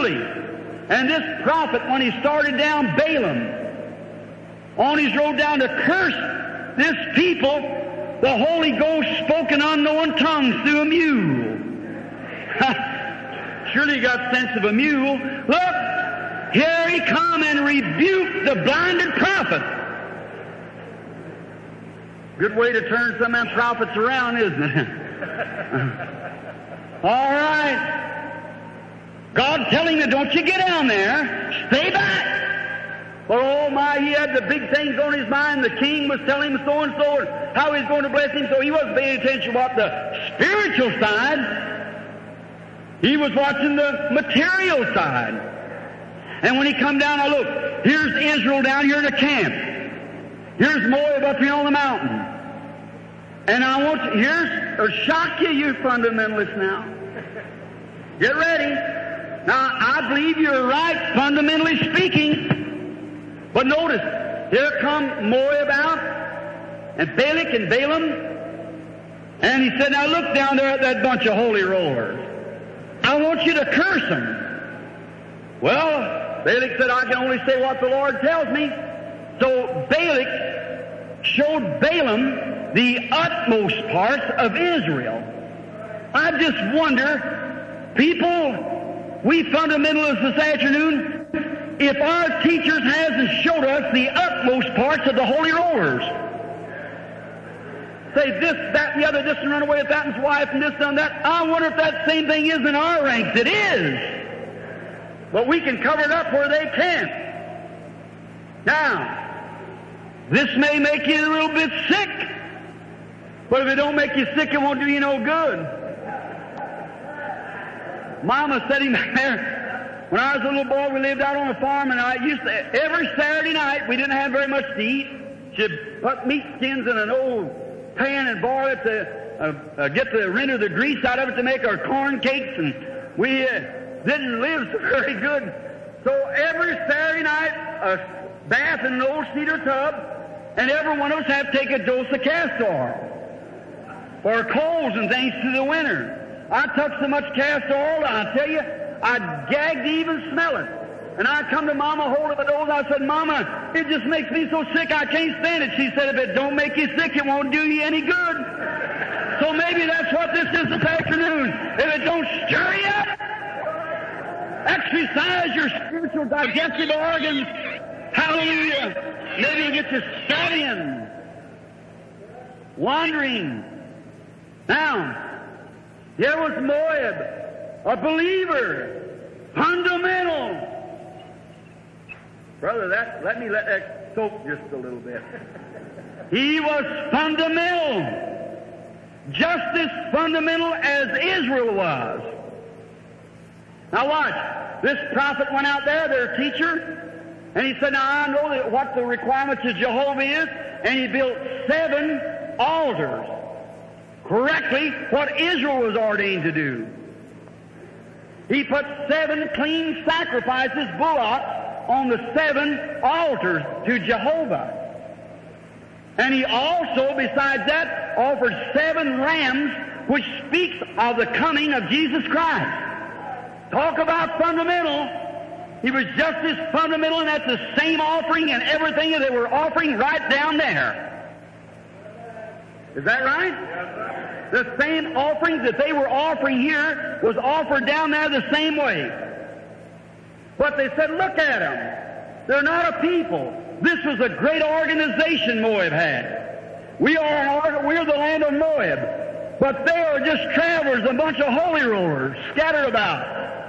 Surely. And this prophet, when he started down Balaam, on his road down to curse this people, the Holy Ghost spoke in unknown tongues through a mule. Surely he got sense of a mule. Look, here he come and rebuked the blinded prophet. Good way to turn some of them prophets around, isn't it? All right. God telling him, don't you get down there. Stay back. But oh my, he had the big things on his mind. The king was telling him so and so, and how he's going to bless him, so he wasn't paying attention to what the spiritual side. He was watching the material side. And when he come down, now look, here's Israel down here in the camp. Here's Moab up here on the mountain. And I want you, here's, shock you fundamentalists now. Get ready. Now, I believe you're right, fundamentally speaking. But notice, here come Moab out, and Balak and Balaam, and he said, now look down there at that bunch of holy rollers. I want you to curse them. Well, Balak said, I can only say what the Lord tells me. So Balak showed Balaam the utmost parts of Israel. I just wonder, people, we fundamentalists this afternoon, if our teachers hasn't showed us the utmost parts of the holy rollers. Say this, that, and the other, this, and run away with that, and his wife, and this, and that. I wonder if that same thing is in our ranks. It is. But we can cover it up where they can't. Now, this may make you a little bit sick, but if it don't make you sick, it won't do you no good. Mama sitting there. When I was a little boy, we lived out on a farm, and I used to, every Saturday night, we didn't have very much to eat. She'd put meat skins in an old pan and boil it to get the render the grease out of it to make our corn cakes, and we didn't live so very good. So every Saturday night, a bath in an old cedar tub, and every one of us had to take a dose of castor oil for colds and things through the winter. I took so much castor oil, I tell you, I gagged to even smell it. And I come to Mama holding the nose. I said, Mama, it just makes me so sick I can't stand it. She said, if it don't make you sick, it won't do you any good. So maybe that's what this is this afternoon. If it don't stir you up, exercise your spiritual digestive organs. Hallelujah. Maybe you'll get you studying, wandering. Now, here was Moab. A believer, fundamental. Brother, let that soak just a little bit. He was fundamental. Just as fundamental as Israel was. Now watch. This prophet went out there, their teacher, and he said, now I know what the requirements of Jehovah is, and he built 7 altars. Correctly, what Israel was ordained to do. He put 7 clean sacrifices, bullocks, on the 7 altars to Jehovah. And he also, besides that, offered 7 lambs, which speaks of the coming of Jesus Christ. Talk about fundamental. He was just as fundamental, and that's the same offering and everything that they were offering right down there. Is that right? The same offerings that they were offering here was offered down there the same way. But they said, look at them. They're not a people. This was a great organization Moab had. We're the land of Moab. But they are just travelers, a bunch of holy rollers scattered about.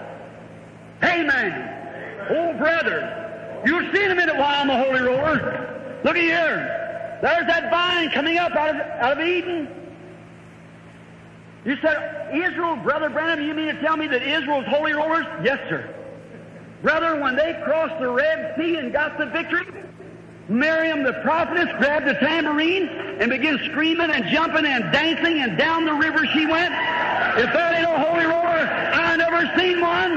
Amen. Oh, brother, you'll see in a minute why I'm a holy roller. Look at here. There's that vine coming up out of Eden. You said, Israel, Brother Branham, you mean to tell me that Israel's holy rollers? Yes, sir. Brother, when they crossed the Red Sea and got the victory, Miriam the prophetess grabbed the tambourine and began screaming and jumping and dancing, and down the river she went. If that ain't a holy roller, I never seen one.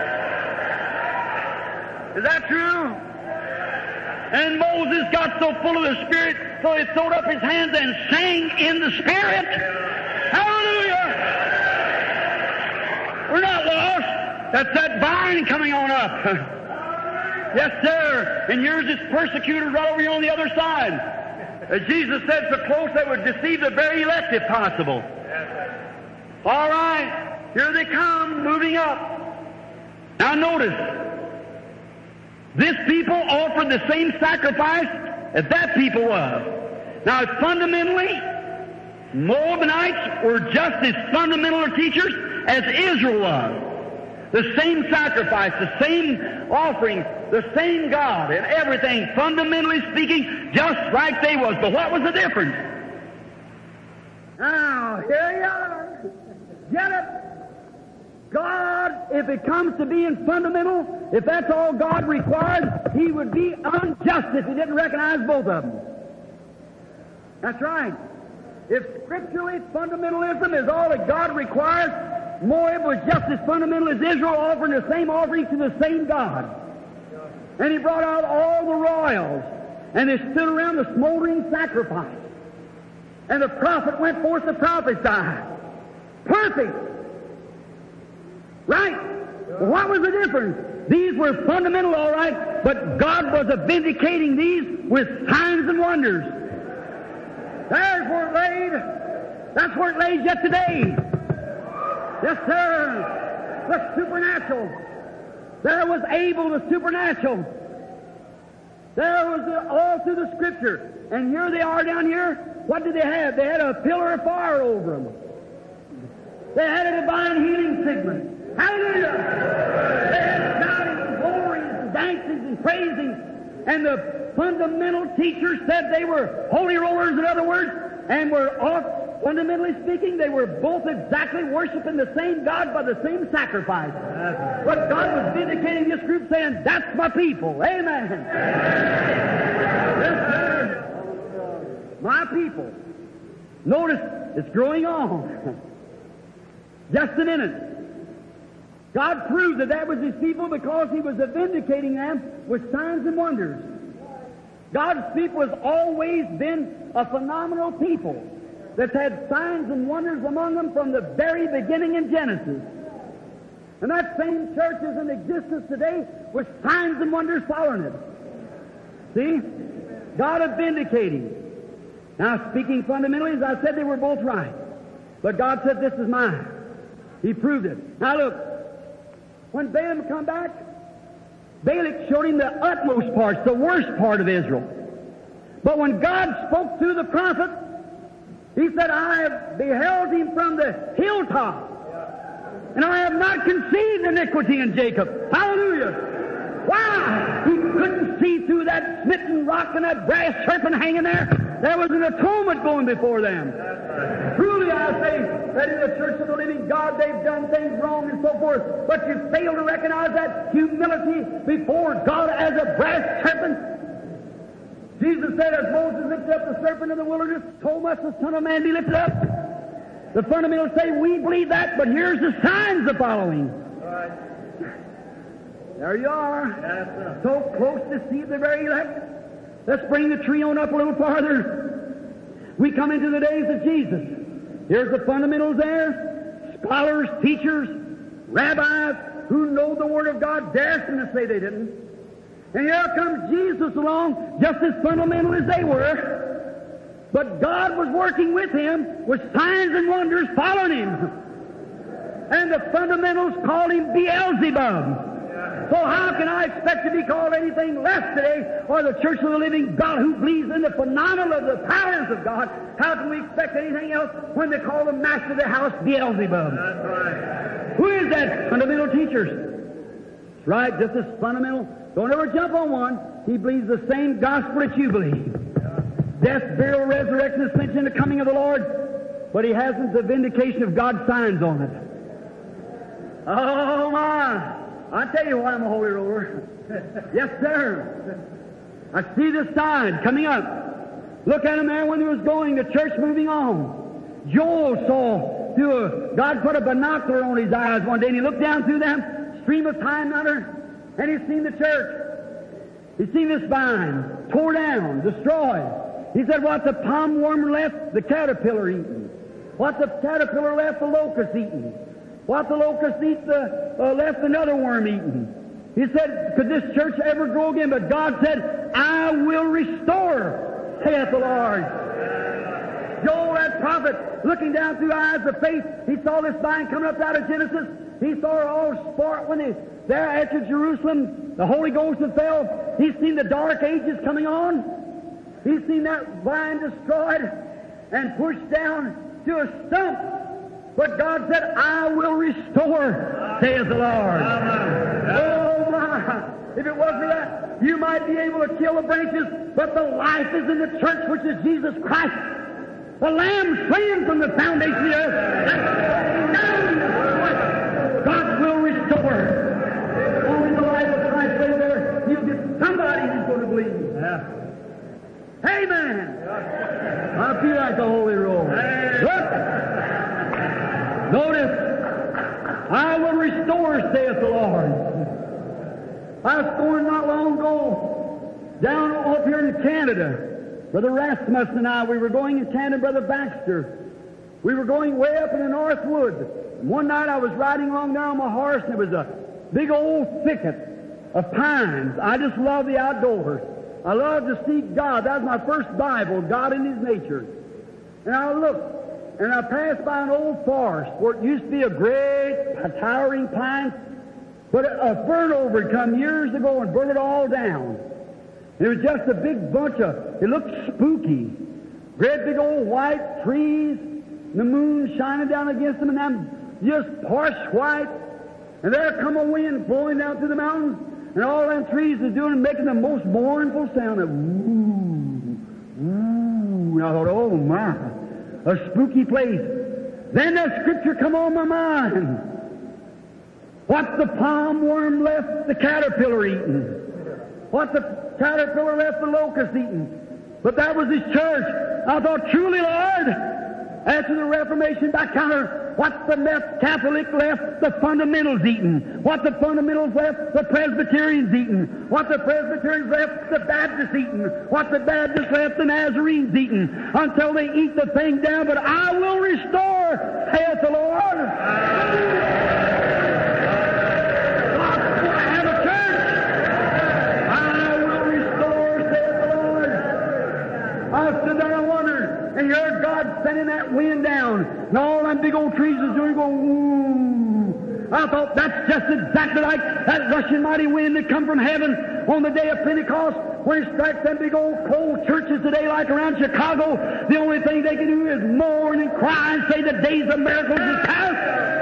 Is that true? And Moses got so full of the Spirit, so he throwed up his hands and sang in the Spirit. Hallelujah! We're not lost. That's that vine coming on up. Yes, sir. And here's this persecutor right over here on the other side. As Jesus said, so close they would deceive the very elect if possible. All right. Here they come, moving up. Now notice, this people offered the same sacrifice as that people was. Now fundamentally, Moabites were just as fundamental teachers as Israel was. The same sacrifice, the same offering, the same God, and everything, fundamentally speaking, just like they was. But what was the difference? Now, here you are. Get it? God, if it comes to being fundamental, if that's all God required, He would be unjust if He didn't recognize both of them. That's right. If scripturally fundamentalism is all that God requires, Moab was just as fundamental as Israel, offering the same offering to the same God. And He brought out all the royals, and they stood around the smoldering sacrifice. And the prophet went forth to prophesy. Perfect. Right? Well, what was the difference? These were fundamental, all right, but God was vindicating these with signs and wonders. There's where it laid. That's where it lays yet today. Yes, sir. The supernatural. There was Abel, the supernatural. There was all through the Scripture. And here they are down here. What did they have? They had a pillar of fire over them. They had a divine healing signal. Hallelujah! They had shouting and glories and dancing and praising. And the fundamental teachers said they were holy rollers, in other words, and were off, fundamentally speaking, they were both exactly worshiping the same God by the same sacrifice. But God was vindicating this group, saying, that's my people. Amen. Yes, sir. My people. Notice, it's growing on. Just a minute. God proved that that was His people because He was vindicating them with signs and wonders. God's people has always been a phenomenal people that's had signs and wonders among them from the very beginning in Genesis. And that same church is in existence today with signs and wonders following it. See? God is vindicating. Now, speaking fundamentally, as I said, they were both right. But God said, this is mine. He proved it. Now look, when Balaam come back, Balak showed him the utmost parts, the worst part of Israel. But when God spoke through the prophet, He said, I have beheld him from the hilltop, and I have not conceived iniquity in Jacob. Hallelujah! Why? He couldn't see through that smitten rock and that brass serpent hanging there. There was an atonement going before them. Truly I say that in the church of the living God they've done things wrong and so forth, but you fail to recognize that humility before God as a brass serpent. Jesus said, as Moses lifted up the serpent in the wilderness, so must the Son of Man be lifted up. The fundamentals say, we believe that, but here's the signs of following. There you are. So close to see the very elect. Let's bring the tree on up a little farther. We come into the days of Jesus. Here's the fundamentals there. Scholars, teachers, rabbis who know the Word of God dare them to say they didn't. And here comes Jesus along, just as fundamental as they were. But God was working with him with signs and wonders following him. And the fundamentals called him Beelzebub. So how can I expect to be called anything less today, or the Church of the Living God who believes in the phenomenal of the powers of God? How can we expect anything else when they call the master of the house Beelzebub? That's right. Who is that? Fundamental teachers. That's right, just as fundamental. Don't ever jump on one. He believes the same gospel that you believe. Death, burial, resurrection, ascension, the coming of the Lord. But he hasn't the vindication of God's signs on it. Oh my! I tell you why I'm a holy roller. Yes, sir. I see this sign coming up. Look at him there when he was going, the church moving on. Joel saw God put a binocular on his eyes one day, and he looked down through them, stream of time matter, and he's seen the church. He's seen this vine tore down, destroyed. He said, what the palm worm left, the caterpillar eaten. What the caterpillar left, the locust eaten. What the locust eats left another worm eating. He said, could this church ever grow again? But God said, I will restore, saith the Lord. Joel, that prophet, looking down through eyes of faith, he saw this vine coming up out of Genesis. He saw it all sport when they there after Jerusalem, the Holy Ghost had fell. He's seen the dark ages coming on. He's seen that vine destroyed and pushed down to a stump. But God said, I will restore, says the Lord. Oh, my. If it wasn't for that, you might be able to kill the branches, but the life is in the church, which is Jesus Christ. The Lamb slain from the foundation of the earth. God will restore. Only the life of Christ right there, you'll get somebody who's going to believe. Yeah. Amen. I feel like the Holy Roll. Look. Notice, I will restore, saith the Lord. I was going not long ago down up here in Canada. Brother Rasmussen and I, we were going in Canada, Brother Baxter. We were going way up in the North Woods. One night I was riding along there on my horse, and it was a big old thicket of pines. I just love the outdoors. I love to see God. That was my first Bible, God in His nature. And I looked, and I passed by an old forest where it used to be a great, towering pine, but a burn over had come years ago and burned it all down. It was just a big bunch of, it looked spooky. Great big old white trees, the moon shining down against them, and them just harsh white. And there come a wind blowing down through the mountains, and all them trees is doing and making the most mournful sound of woo, woo. And I thought, oh my, a spooky place. Then the scripture come on my mind. What the palm worm left the caterpillar eating. What the caterpillar left the locust eating. But that was His church. I thought, truly, Lord, after the Reformation back counter, what the Catholic left the fundamentals eating. What the fundamentals left the Presbyterians eating. What the Presbyterians left the Baptists eating. What the Baptists left the Nazarenes eating. Until they eat the thing down. But I will restore, saith the Lord. I stood there and wondered, and you heard God sending that wind down, and all them big old trees was doing going, woo. I thought that's just exactly like that rushing mighty wind that come from heaven on the day of Pentecost, when it strikes them big old cold churches today like around Chicago. The only thing they can do is mourn and cry and say the days of miracles is past.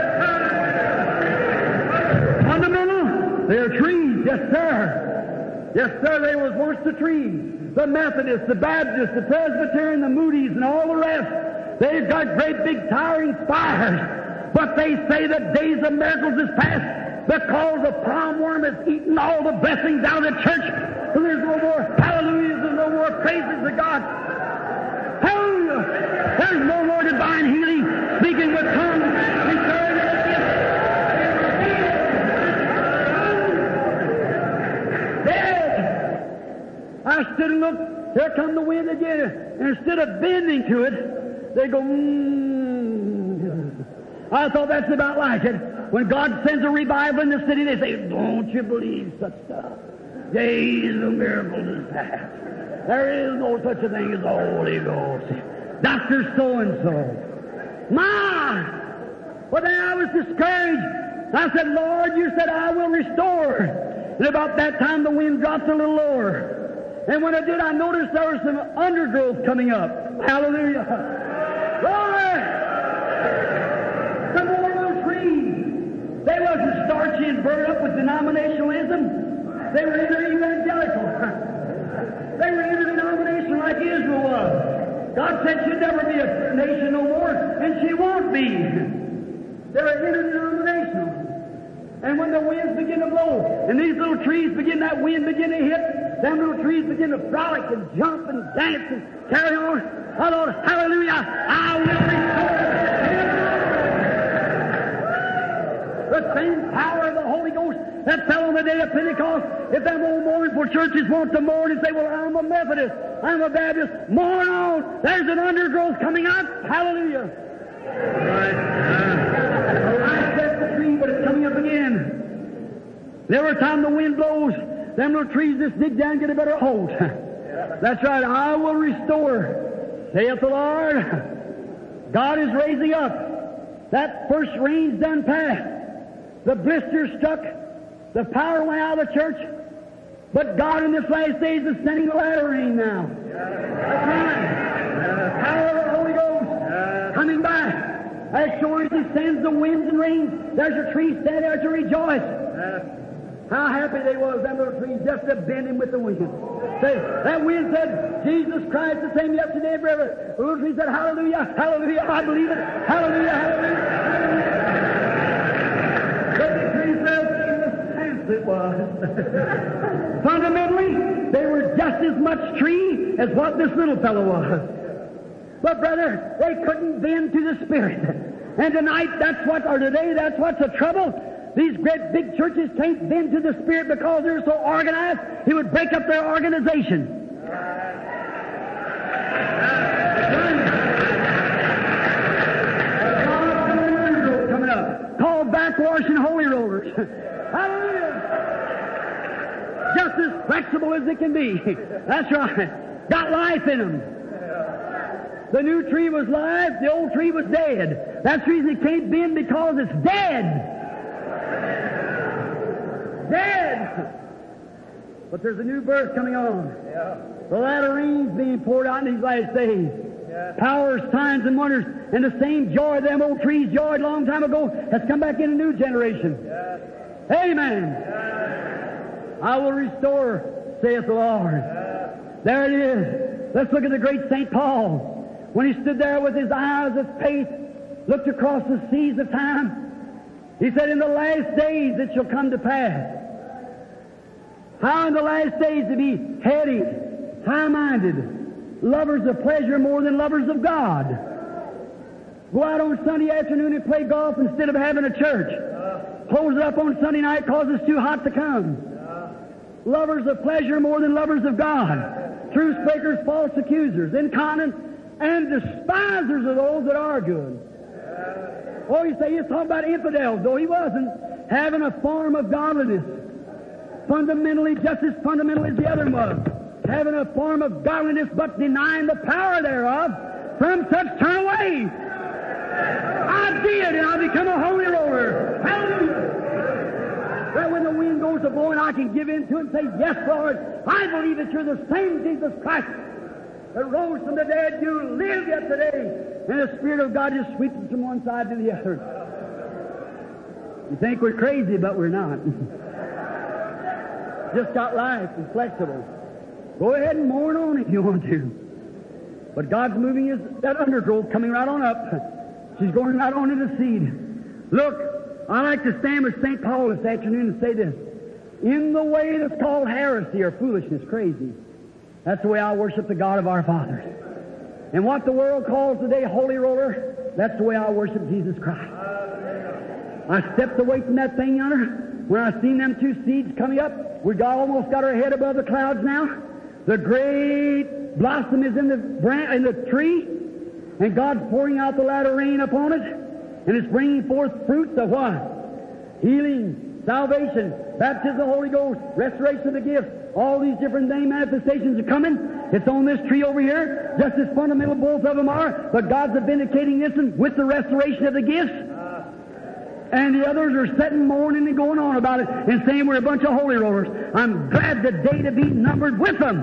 Fundamental, they're trees, yes sir. Yes sir, they was once the trees. The Methodists, the Baptists, the Presbyterian, the Moody's, and all the rest, they've got great big towering spires. But they say the days of miracles is past because the palm worm has eaten all the blessings out of the church. And there's no more hallelujahs and no more praises to God. Hallelujah! There's no more divine healing, speaking with tongues, I stood and looked, here come the wind again, and instead of bending to it, they go, I thought that's about like it. When God sends a revival in the city, they say, don't you believe such stuff. Days of miracles is past. There is no such a thing as the Holy Ghost. Dr. So-and-so. My! Well, then I was discouraged. I said, Lord, you said I will restore. And about that time, the wind dropped a little lower. And when I did, I noticed there was some undergrowth coming up. Hallelujah. Glory! Some more little trees. They wasn't starchy and burned up with denominationalism. They were inter-evangelical. They were inter-denomination like Israel was. God said she'd never be a nation no more, and she won't be. They were inter-denominational. And when the winds begin to blow, and these little trees begin, that wind begin to hit, them little trees begin to frolic and jump and dance and carry on. I thought, hallelujah, I will restore. The same power of the Holy Ghost that fell on the day of Pentecost. If them old mournful churches want to mourn and say, well, I'm a Methodist, I'm a Baptist, mourn on. There's an undergrowth coming up. Hallelujah. Right. I said, Every time the wind blows, them little trees just dig down and get a better hold. That's right. I will restore, saith the Lord. God is raising up. That first rain's done past. The blister struck. The power went out of the church. But God in this last days is sending the latter rain now. That's right. The power of the Holy Ghost coming back. As sure as He sends the winds and rains, there's a tree standing there to rejoice. How happy they was, them little trees, just to bend Him with the wind. Say, that wind said, Jesus Christ the same yesterday and forever. The little tree said, hallelujah, hallelujah, I believe it. Hallelujah, hallelujah, hallelujah. But the tree said, Jesus, it was. Fundamentally, they were just as much tree as what this little fellow was. But brother, they couldn't bend to the Spirit. And tonight, today, that's what's the trouble. These great big churches can't bend to the Spirit because they're so organized, it would break up their organization. Coming up, called backwashing holy rollers. Hallelujah! Just as flexible as it can be. That's right. Got life in them. The new tree was live, the old tree was dead. That's the reason it can't bend, because it's dead. Dead! But there's a new birth coming on. The latter rain's being poured out in these last days. Powers, signs, and wonders. And the same joy them old trees joyed a long time ago has come back in a new generation. Amen. I will restore, saith the Lord. There it is. Let's look at the great St. Paul. When he stood there with his eyes of faith, looked across the seas of time, he said, in the last days it shall come to pass. How in the last days to be heady, high-minded, lovers of pleasure more than lovers of God. Go out on Sunday afternoon and play golf instead of having a church. Close it up on Sunday night because it's too hot to come. Lovers of pleasure more than lovers of God. Truce breakers, false accusers, incontinent, and despisers of those that are good. Oh, you say he's talking about infidels. No, he wasn't. Having a form of godliness. Fundamentally, just as fundamental as the other was. Having a form of godliness, but denying the power thereof. From such turn away. I did, and I become a holy roller. Hallelujah. That when the wind goes a blowing, I can give in to it and say, yes, Lord, I believe that you're the same Jesus Christ that rose from the dead. You live yet today. And the Spirit of God just sweeps us from one side to the other. You think we're crazy, but we're not. Just got life and flexible. Go ahead and mourn on if you want to. But God's moving his, that undergrowth coming right on up. She's going right on to the seed. Look, I like to stand with St. Paul this afternoon and say this. In the way that's called heresy or foolishness, crazy, that's the way I worship the God of our fathers. And what the world calls today holy roller, that's the way I worship Jesus Christ. I stepped away from that thing yonder when I seen them two seeds coming up. We almost got our head above the clouds now. The great blossom is in the tree, and God's pouring out the latter rain upon it, and it's bringing forth fruits of what? Healing, salvation, baptism of the Holy Ghost, restoration of the gifts. All these different name manifestations are coming. It's on this tree over here, just as fundamental both of them are, but God's vindicating this one with the restoration of the gifts. And the others are sitting mourning and going on about it and saying we're a bunch of holy rollers. I'm glad today to be numbered with them.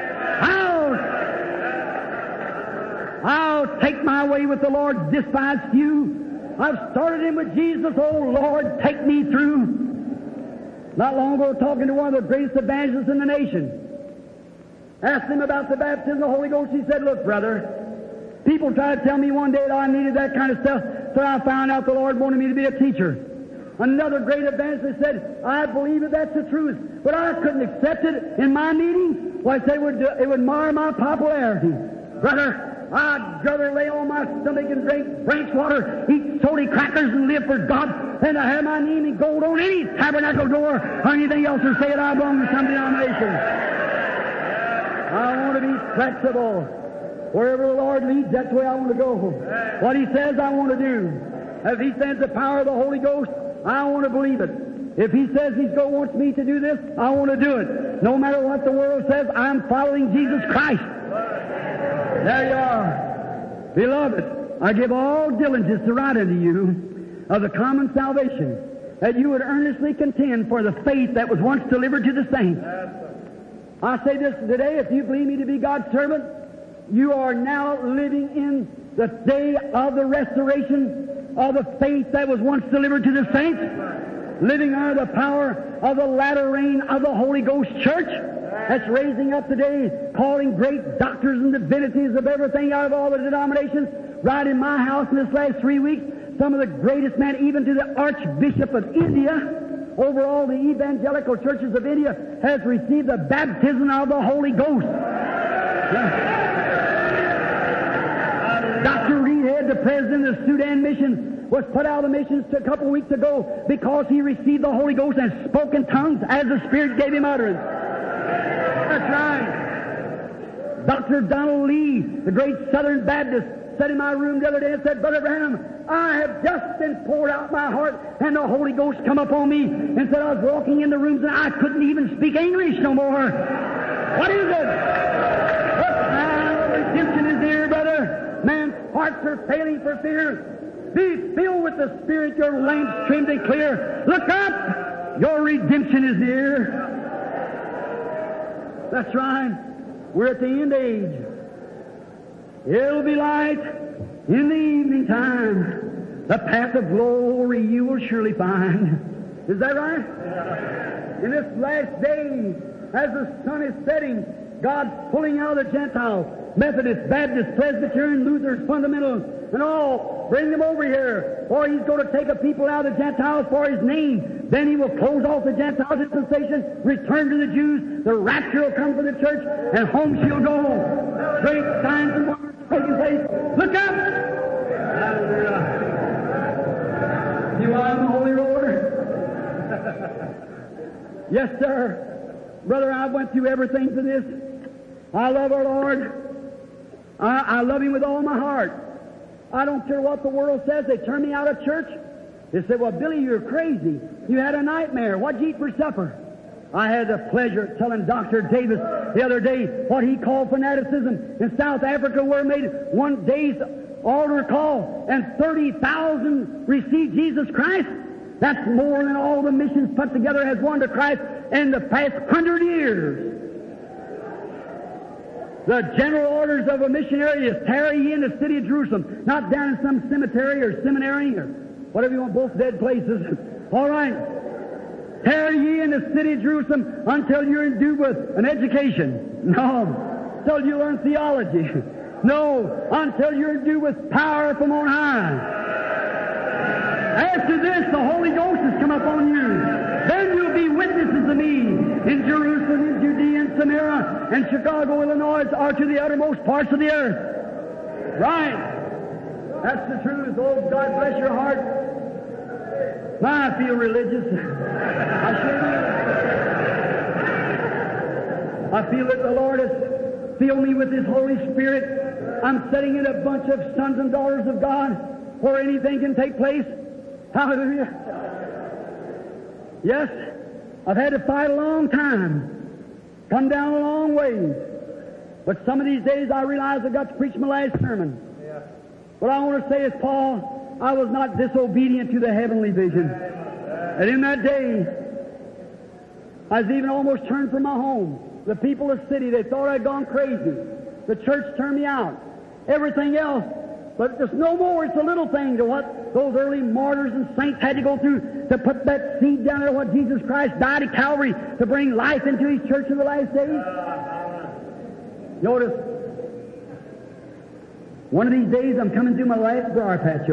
I'll take my way with the Lord's despised few. I've started in with Jesus. Oh, Lord, take me through. Not long ago, talking to one of the greatest evangelists in the nation. Asked him about the baptism of the Holy Ghost. He said, look, brother, people tried to tell me one day that I needed that kind of stuff, so I found out the Lord wanted me to be a teacher. Another great evangelist said, I believe that that's the truth, but I couldn't accept it in my meeting. Well, I said it would mar my popularity. Brother, I'd rather lay on my stomach and drink branch water, eat salty crackers, and live for God than to have my name in gold on any tabernacle door or anything else and say that I belong to some denomination. I want to be flexible. Wherever the Lord leads, that's the way I want to go. What He says, I want to do. If He sends the power of the Holy Ghost, I want to believe it. If He says He wants me to do this, I want to do it. No matter what the world says, I'm following Jesus Christ. There you are. Beloved, I give all diligence to write unto you of the common salvation, that you would earnestly contend for the faith that was once delivered to the saints. I say this today, if you believe me to be God's servant, you are now living in the day of the restoration of the faith that was once delivered to the saints, living under the power of the latter rain of the Holy Ghost Church that's raising up today, calling great doctors and divinities of everything out of all the denominations. Right in my house in this last 3 weeks, some of the greatest men, even to the Archbishop of India, over all the evangelical churches of India, has received the baptism of the Holy Ghost. Dr. Reedhead, the president of the Sudan mission, was put out of the missions a couple of weeks ago because he received the Holy Ghost and spoke in tongues as the Spirit gave him utterance. That's right. Dr. Donald Lee, the great Southern Baptist, sat in my room the other day and said, Brother Branham, I have just been poured out my heart, and the Holy Ghost come upon me, and said I was walking in the rooms and I couldn't even speak English no more. What is it? Look, now, redemption is here, brother. Man's hearts are failing for fear. Be filled with the Spirit, your lamps trimmed and clear. Look up! Your redemption is near. That's right. We're at the end age. It'll be light in the evening time. The path of glory you will surely find. Is that right? In this last day, as the sun is setting, God's pulling out the Gentiles, Methodist, Baptist, Presbyterian, Luther's, Fundamental, and all. Bring them over here. For He's going to take a people out of the Gentiles for His name. Then He will close off the Gentile dispensation, return to the Jews. The rapture will come for the church, and home she'll go. Great signs and wonders taking place. Look up! Hallelujah. You are on the holy road. Yes, sir. Brother, I went through everything for this. I love our Lord. I love Him with all my heart. I don't care what the world says. They turn me out of church. They say, well, Billy, you're crazy. You had a nightmare. What'd you eat for supper? I had the pleasure of telling Dr. Davis the other day what he called fanaticism in South Africa, where made one day's altar call and 30,000 received Jesus Christ. That's more than all the missions put together has won to Christ in the past 100 years. The general orders of a missionary is tarry ye in the city of Jerusalem, not down in some cemetery or seminary or whatever you want, both dead places. All right. Tarry ye in the city of Jerusalem until you're endued with an education. No. Until you learn theology. No. Until you're endued with power from on high. After this, the Holy Ghost has come upon you. Then you'll be witnesses of me in Jerusalem, in Judea, and Samaria, and Chicago, Illinois, or to the uttermost parts of the earth. Right. That's the truth. Oh, God bless your heart. I feel religious. I sure do. I feel that the Lord has filled me with His Holy Spirit. I'm sitting in a bunch of sons and daughters of God where anything can take place. Hallelujah. Yes, I've had to fight a long time, come down a long ways. But some of these days I realize I've got to preach my last sermon. What I want to say is, Paul, I was not disobedient to the heavenly vision. And in that day, I was even almost turned from my home. The people of the city, they thought I'd gone crazy. The church turned me out. Everything else. But there's no more. It's a little thing to what those early martyrs and saints had to go through to put that seed down there, what Jesus Christ died at Calvary to bring life into His church in the last days. Notice, one of these days I'm coming through my last briar patch,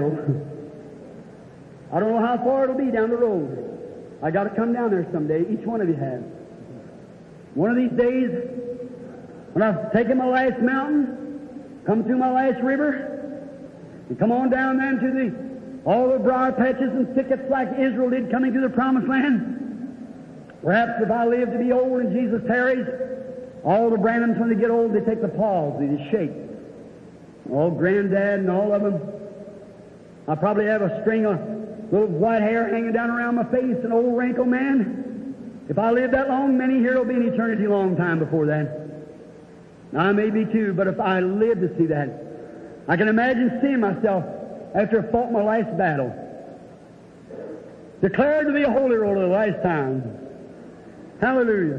I don't know how far it'll be down the road. I got to come down there someday. Each one of you has. One of these days, when I've taken my last mountain, come through my last river, and come on down then to all the briar patches and thickets like Israel did coming to the promised land. Perhaps if I live to be old and Jesus tarries, all the Branhams, when they get old, they take the palsy, they shake. All granddad and all of them. I probably have a string of little white hair hanging down around my face, an old wrinkled man. If I live that long, many here will be an eternity long time before that. I may be too, but if I live to see that, I can imagine seeing myself after I fought my last battle, declared to be a holy roller the last time. Hallelujah.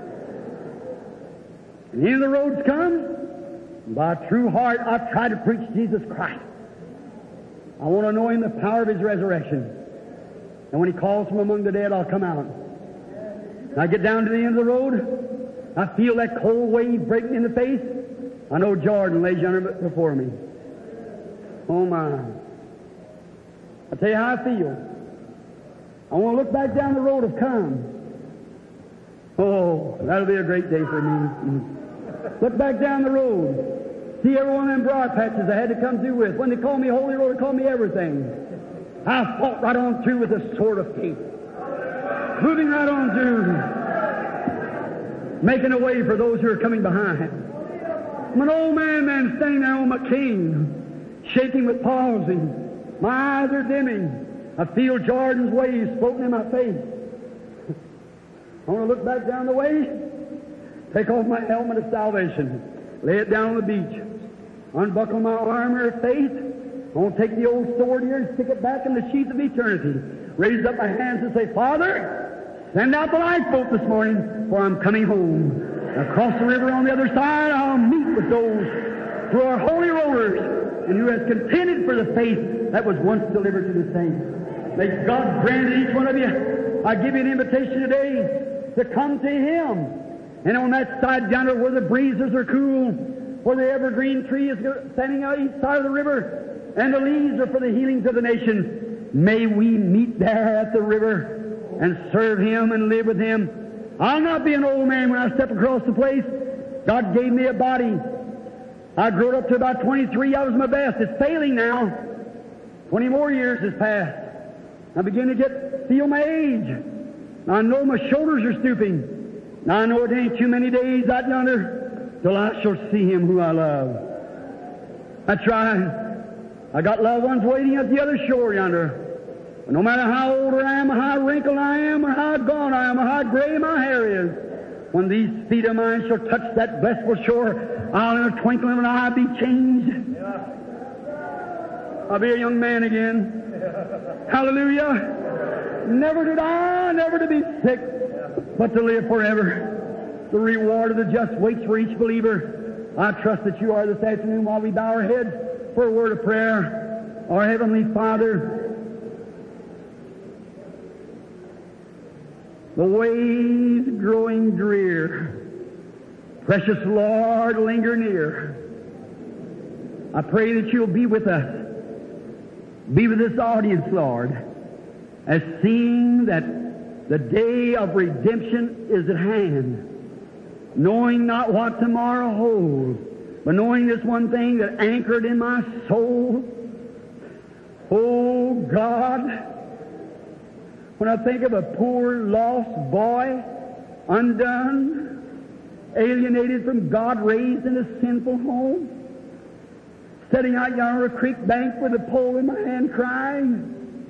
And the end of the road's come. By a true heart, I've tried to preach Jesus Christ. I want to know Him, the power of His resurrection. And when He calls from among the dead, I'll come out. And I get down to the end of the road, I feel that cold wave breaking in the face. I know Jordan lays yonder before me. Oh my. I tell you how I feel. I want to look back down the road of come. Oh, that'll be a great day for me. Look back down the road. See every one of them broad patches I had to come through with. When they called me Holy Roller, they called me everything. I fought right on through with the sword of faith. Moving right on through. Making a way for those who are coming behind. I'm an old man standing there on my cane, shaking with palsy. My eyes are dimming. I feel Jordan's waves floating in my face. I want to look back down the way, take off my helmet of salvation, lay it down on the beach, unbuckle my armor of faith. I want to take the old sword here and stick it back in the sheath of eternity. Raise up my hands and say, Father, send out the lifeboat this morning, for I'm coming home. Across the river on the other side, I'll meet with those who are holy rollers and who has contended for the faith that was once delivered to the saints. May God grant each one of you. I give you an invitation today to come to Him. And on that side yonder where the breezes are cool, where the evergreen tree is standing out each side of the river, and the leaves are for the healings of the nation, may we meet there at the river and serve Him and live with Him. I'll not be an old man when I step across the place. God gave me a body. I grew up to about 23. I was my best. It's failing now. 20 more years has passed. I begin to feel my age. I know my shoulders are stooping. Now I know it ain't too many days out yonder till I shall see Him who I love. That's right. I got loved ones waiting at the other shore yonder. But no matter how old I am, or how wrinkled I am, or how gaunt I am, or how gray my hair is, when these feet of mine shall touch that blissful shore, I'll in a twinkling of an eye be changed. I'll be a young man again. Hallelujah. Never to be sick, but to live forever. The reward of the just waits for each believer. I trust that you are this afternoon while we bow our heads for a word of prayer. Our Heavenly Father, the ways growing drear, precious Lord, linger near. I pray that you'll be with us. Be with this audience, Lord, as seeing that the day of redemption is at hand, knowing not what tomorrow holds, but knowing this one thing that anchored in my soul. Oh, God, when I think of a poor, lost boy, undone, alienated from God, raised in a sinful home, sitting out yonder on a creek bank with a pole in my hand crying,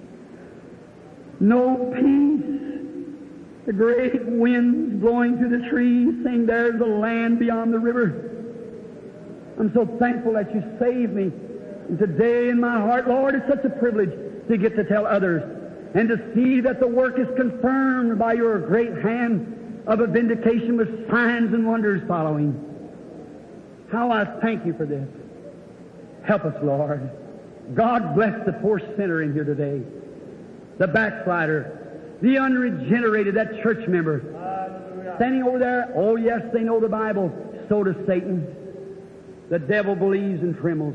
no peace, the great winds blowing through the trees saying there's the land beyond the river. I'm so thankful that you saved me. And today in my heart, Lord, it's such a privilege to get to tell others and to see that the work is confirmed by your great hand of a vindication with signs and wonders following. How I thank you for this. Help us, Lord. God bless the poor sinner in here today, the backslider, the unregenerated, that church member. Standing over there, oh yes, they know the Bible, so does Satan. The devil believes and trembles.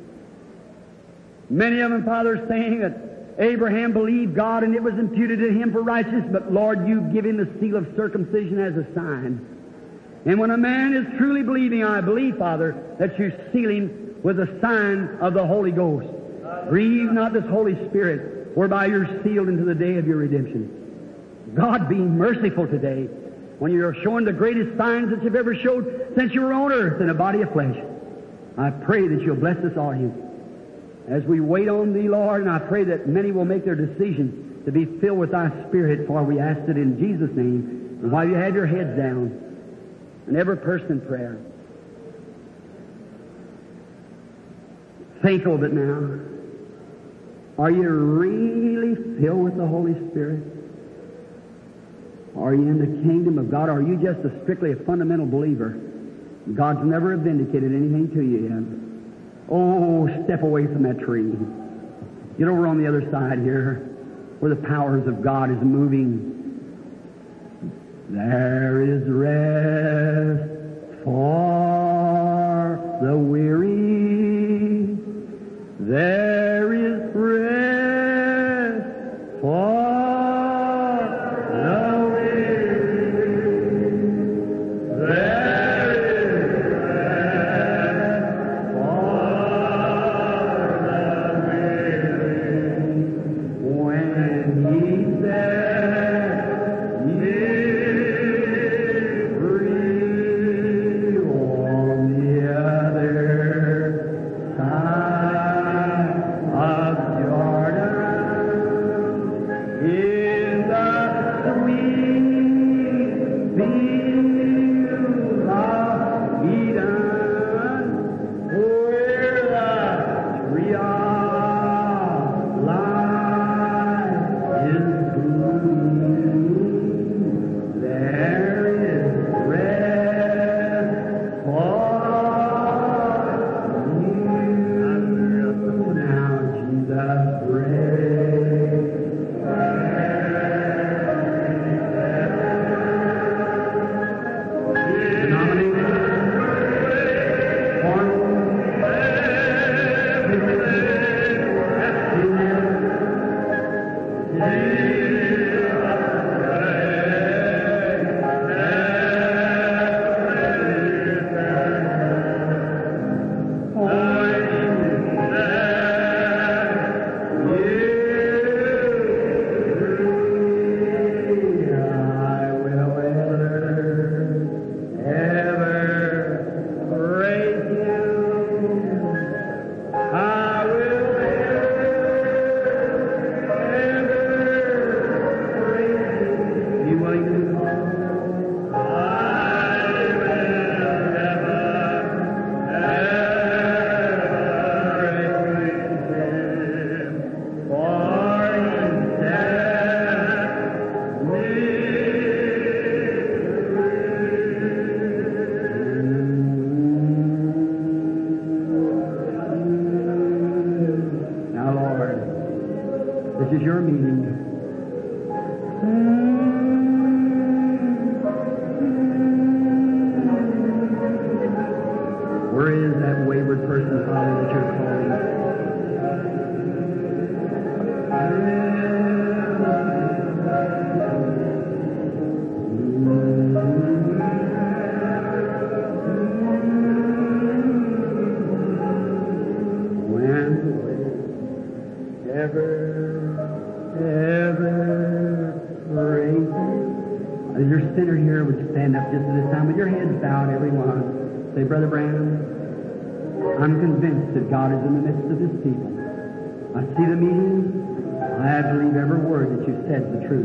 Many of them, Father, saying that Abraham believed God and it was imputed to him for righteousness, but Lord, you give him the seal of circumcision as a sign. And when a man is truly believing, I believe, Father, that you seal him with the sign of the Holy Ghost. Grieve not this Holy Spirit, whereby you're sealed into the day of your redemption. God be merciful today when you're showing the greatest signs that you've ever showed since you were on earth in a body of flesh. I pray that you'll bless this audience as we wait on Thee, Lord, and I pray that many will make their decision to be filled with Thy Spirit, for we ask it in Jesus' name. And while you have your heads down, and every person in prayer, think of it now. Are you really filled with the Holy Spirit? Are you in the kingdom of God? Are you just strictly a fundamental believer? God's never vindicated anything to you yet. Oh, step away from that tree. Get over on the other side here, where the powers of God is moving. There is rest for the weary. There is rest for the weary. There is rest for the weary. When He said, "Live free," on the other side of Jordan, in the sweet field of Eden, where the tree of life is blooming, there is rest for you. Now, Jesus, break that God is in the midst of His people. I see the meeting. I believe every word that you said is the truth.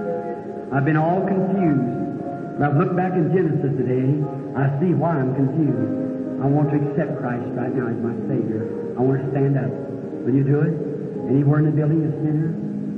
I've been all confused. But I've looked back in Genesis today. I see why I'm confused. I want to accept Christ right now as my Savior. I want to stand up. Will you do it? Anywhere in the building, a sinner?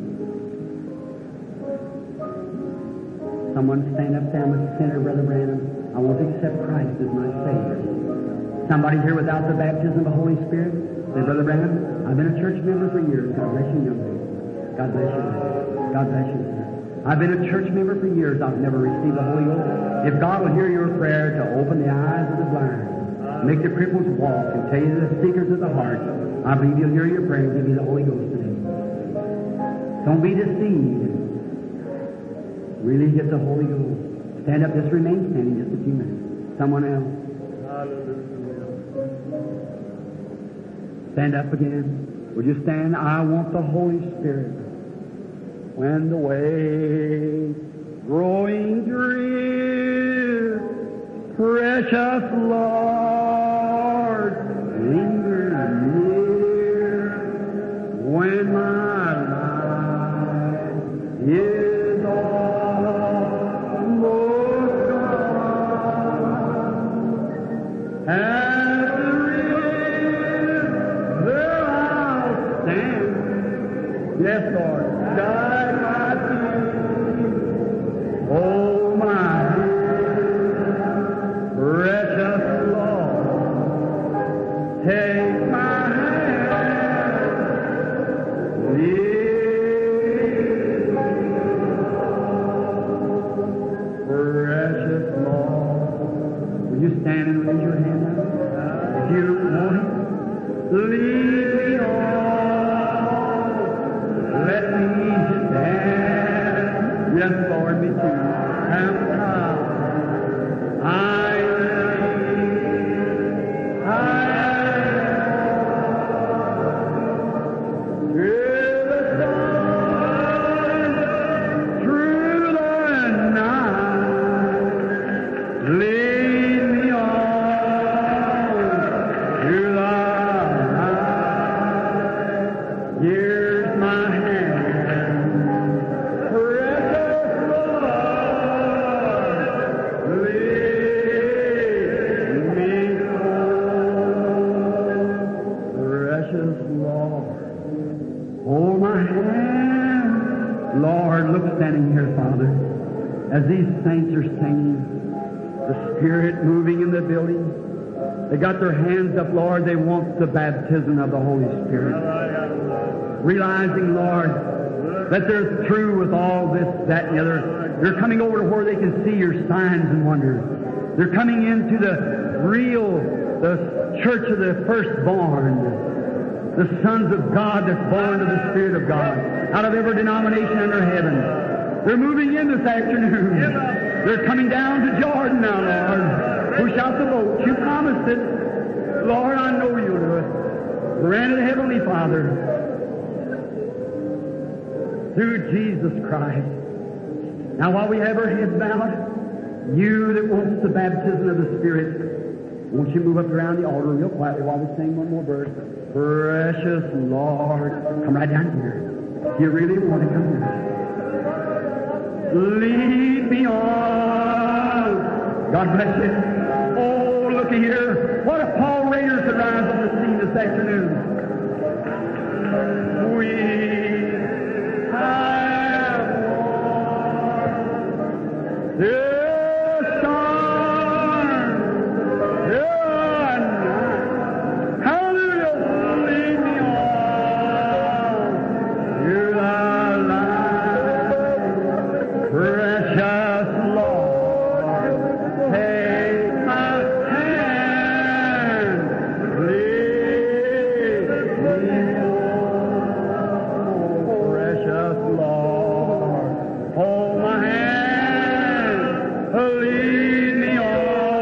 Someone stand up, say, I'm a sinner, Brother Branham. I want to accept Christ as my Savior. Somebody here without the baptism of the Holy Spirit? Say, Brother Branham, I've been a church member for years. God bless you, young man. God bless you. God bless you, sir. I've been a church member for years. I've never received the Holy Ghost. If God will hear your prayer to open the eyes of the blind, make the cripples walk, and tell you the secrets of the heart, I believe He'll hear your prayer and give you the Holy Ghost today. Don't be deceived. Really get the Holy Ghost. Stand up. Just remain standing just a few minutes. Someone else. Stand up again. Would you stand? I want the Holy Spirit. When the way growing drear, precious Lord, linger near. to have power. As these saints are singing, the Spirit moving in the building, they got their hands up, Lord, they want the baptism of the Holy Spirit. Realizing, Lord, that they're through with all this, that, and the other. They're coming over to where they can see your signs and wonders. They're coming into the church of the firstborn, the sons of God that's born to the Spirit of God, out of every denomination under heaven. They're moving in this afternoon. They're coming down to Jordan now, Lord. Push out the boat. You promised it. Lord, I know you'll do it. Grant it, Heavenly Father, through Jesus Christ. Now, while we have our heads bowed, you that wants the baptism of the Spirit, won't you move up around the altar real quietly while we sing one more verse? Precious Lord. Come right down here. If you really want to come here. Lead me on. God bless you. Oh, looky here. What if Paul Raiders arrives on the scene this afternoon? We have won the storm, the night. Hallelujah. Lead me on. You're the precious Lord, take my hand, lead me on. Precious Lord, hold my hand, lead me on.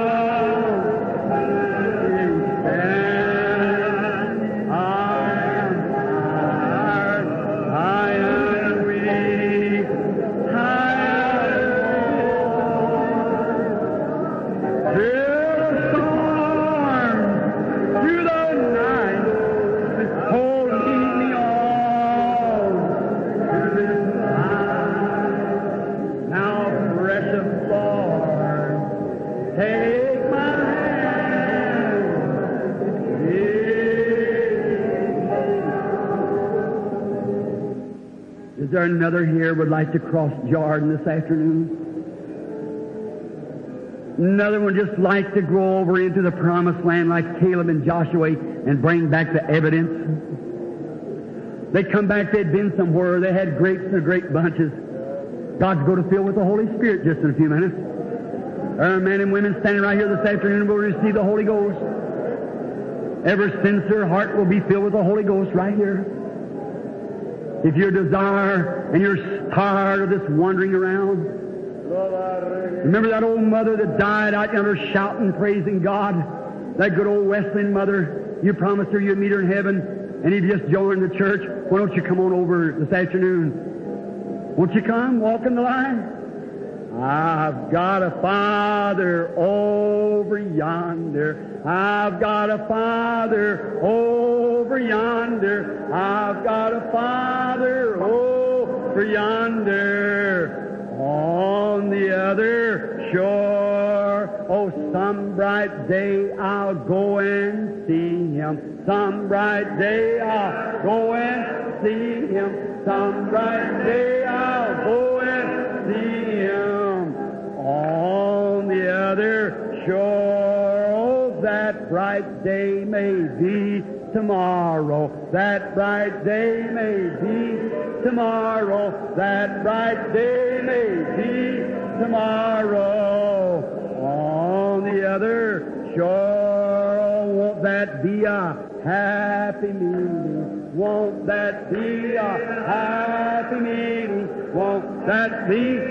And I am tired, I am weak, Is there another here would like to cross Jordan this afternoon? Another one just like to go over into the promised land like Caleb and Joshua and bring back the evidence? They'd come back, they'd been somewhere, they had grapes in great bunches. God's going to fill with the Holy Spirit just in a few minutes. There are men and women standing right here this afternoon who will receive the Holy Ghost. Every sincere heart will be filled with the Holy Ghost right here. If your desire and you're tired of this wandering around, remember that old mother that died out yonder shouting, praising God? That good old Wesleyan mother, you promised her you'd meet her in heaven, and you just joined the church. Why don't you come on over this afternoon? Won't you come, walk in the line? I've got a Father over yonder. I've got a Father over yonder. I've got a Father over yonder. On the other shore, oh, some bright day I'll go and see Him. Some bright day I'll go and see Him. Some bright day I'll go and see Him. On the other shore, oh, that bright day may be tomorrow. That bright day may be tomorrow. That bright day may be tomorrow. On the other shore, oh, won't that be a happy meeting? Won't that be a happy meeting? Won't that be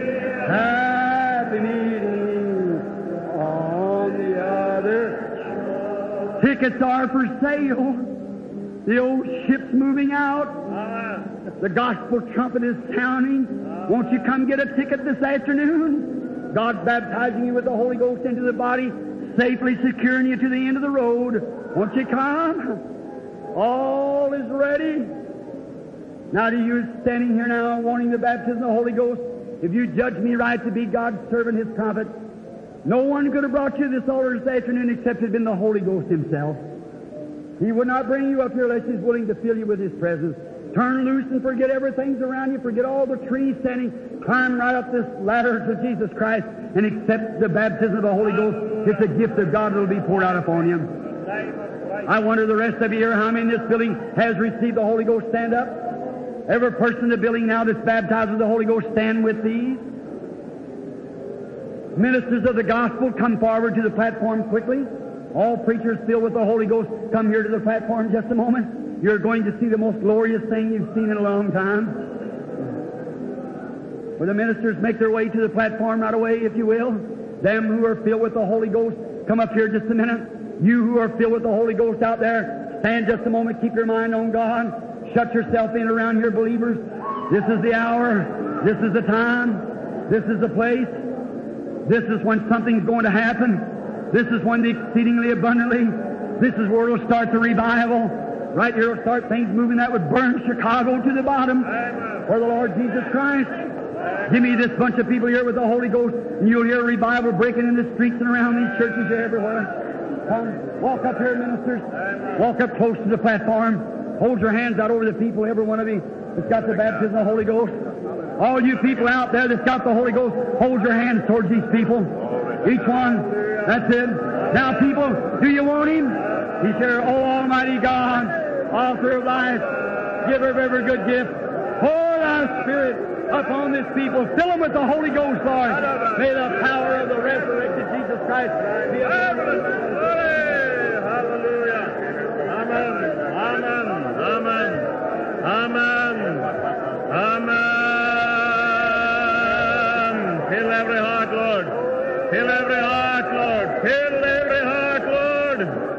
Happy meeting on the other. Tickets are for sale. The old ship's moving out. The gospel trumpet is sounding. Won't you come get a ticket this afternoon? God's baptizing you with the Holy Ghost into the body, safely securing you to the end of the road. Won't you come? All is ready. Now, to you standing here now wanting the baptism of the Holy Ghost, if you judge me right to be God's servant, His prophet, no one could have brought you to this altar this afternoon except it had been the Holy Ghost Himself. He would not bring you up here unless He's willing to fill you with His presence. Turn loose and forget everything's around you. Forget all the trees standing. Climb right up this ladder to Jesus Christ and accept the baptism of the Holy Ghost. It's a gift of God that will be poured out upon you. I wonder the rest of you here, how many in this building has received the Holy Ghost? Stand up. Every person in the building now that's baptized with the Holy Ghost, stand with these. Ministers of the gospel, come forward to the platform quickly. All preachers filled with the Holy Ghost, come here to the platform just a moment. You're going to see the most glorious thing you've seen in a long time. Will the ministers make their way to the platform right away, if you will? Them who are filled with the Holy Ghost, come up here just a minute. You who are filled with the Holy Ghost out there, stand just a moment, keep your mind on God. Shut yourself in around here, believers. This is the hour. This is the time. This is the place. This is when something's going to happen. This is when the exceedingly abundantly. This is where it'll start the revival. Right here it'll start things moving that would burn Chicago to the bottom for the Lord Jesus Christ. Give me this bunch of people here with the Holy Ghost, and you'll hear revival breaking in the streets and around these churches here everywhere. Come, walk up here, ministers. Walk up close to the platform. Hold your hands out over the people, every one of you that's got the baptism of the Holy Ghost. All you people out there that's got the Holy Ghost, hold your hands towards these people. Each one. That's it. Now, people, do you want Him? He said, "O Almighty God, Author of life, Giver of every good gift, pour Thy Spirit upon this people. Fill them with the Holy Ghost, Lord. May the power of the resurrected Jesus Christ be upon them." Hallelujah. Amen. Amen. Amen. Amen. Amen. Fill every heart, Lord. Fill every heart, Lord. Fill every heart, Lord.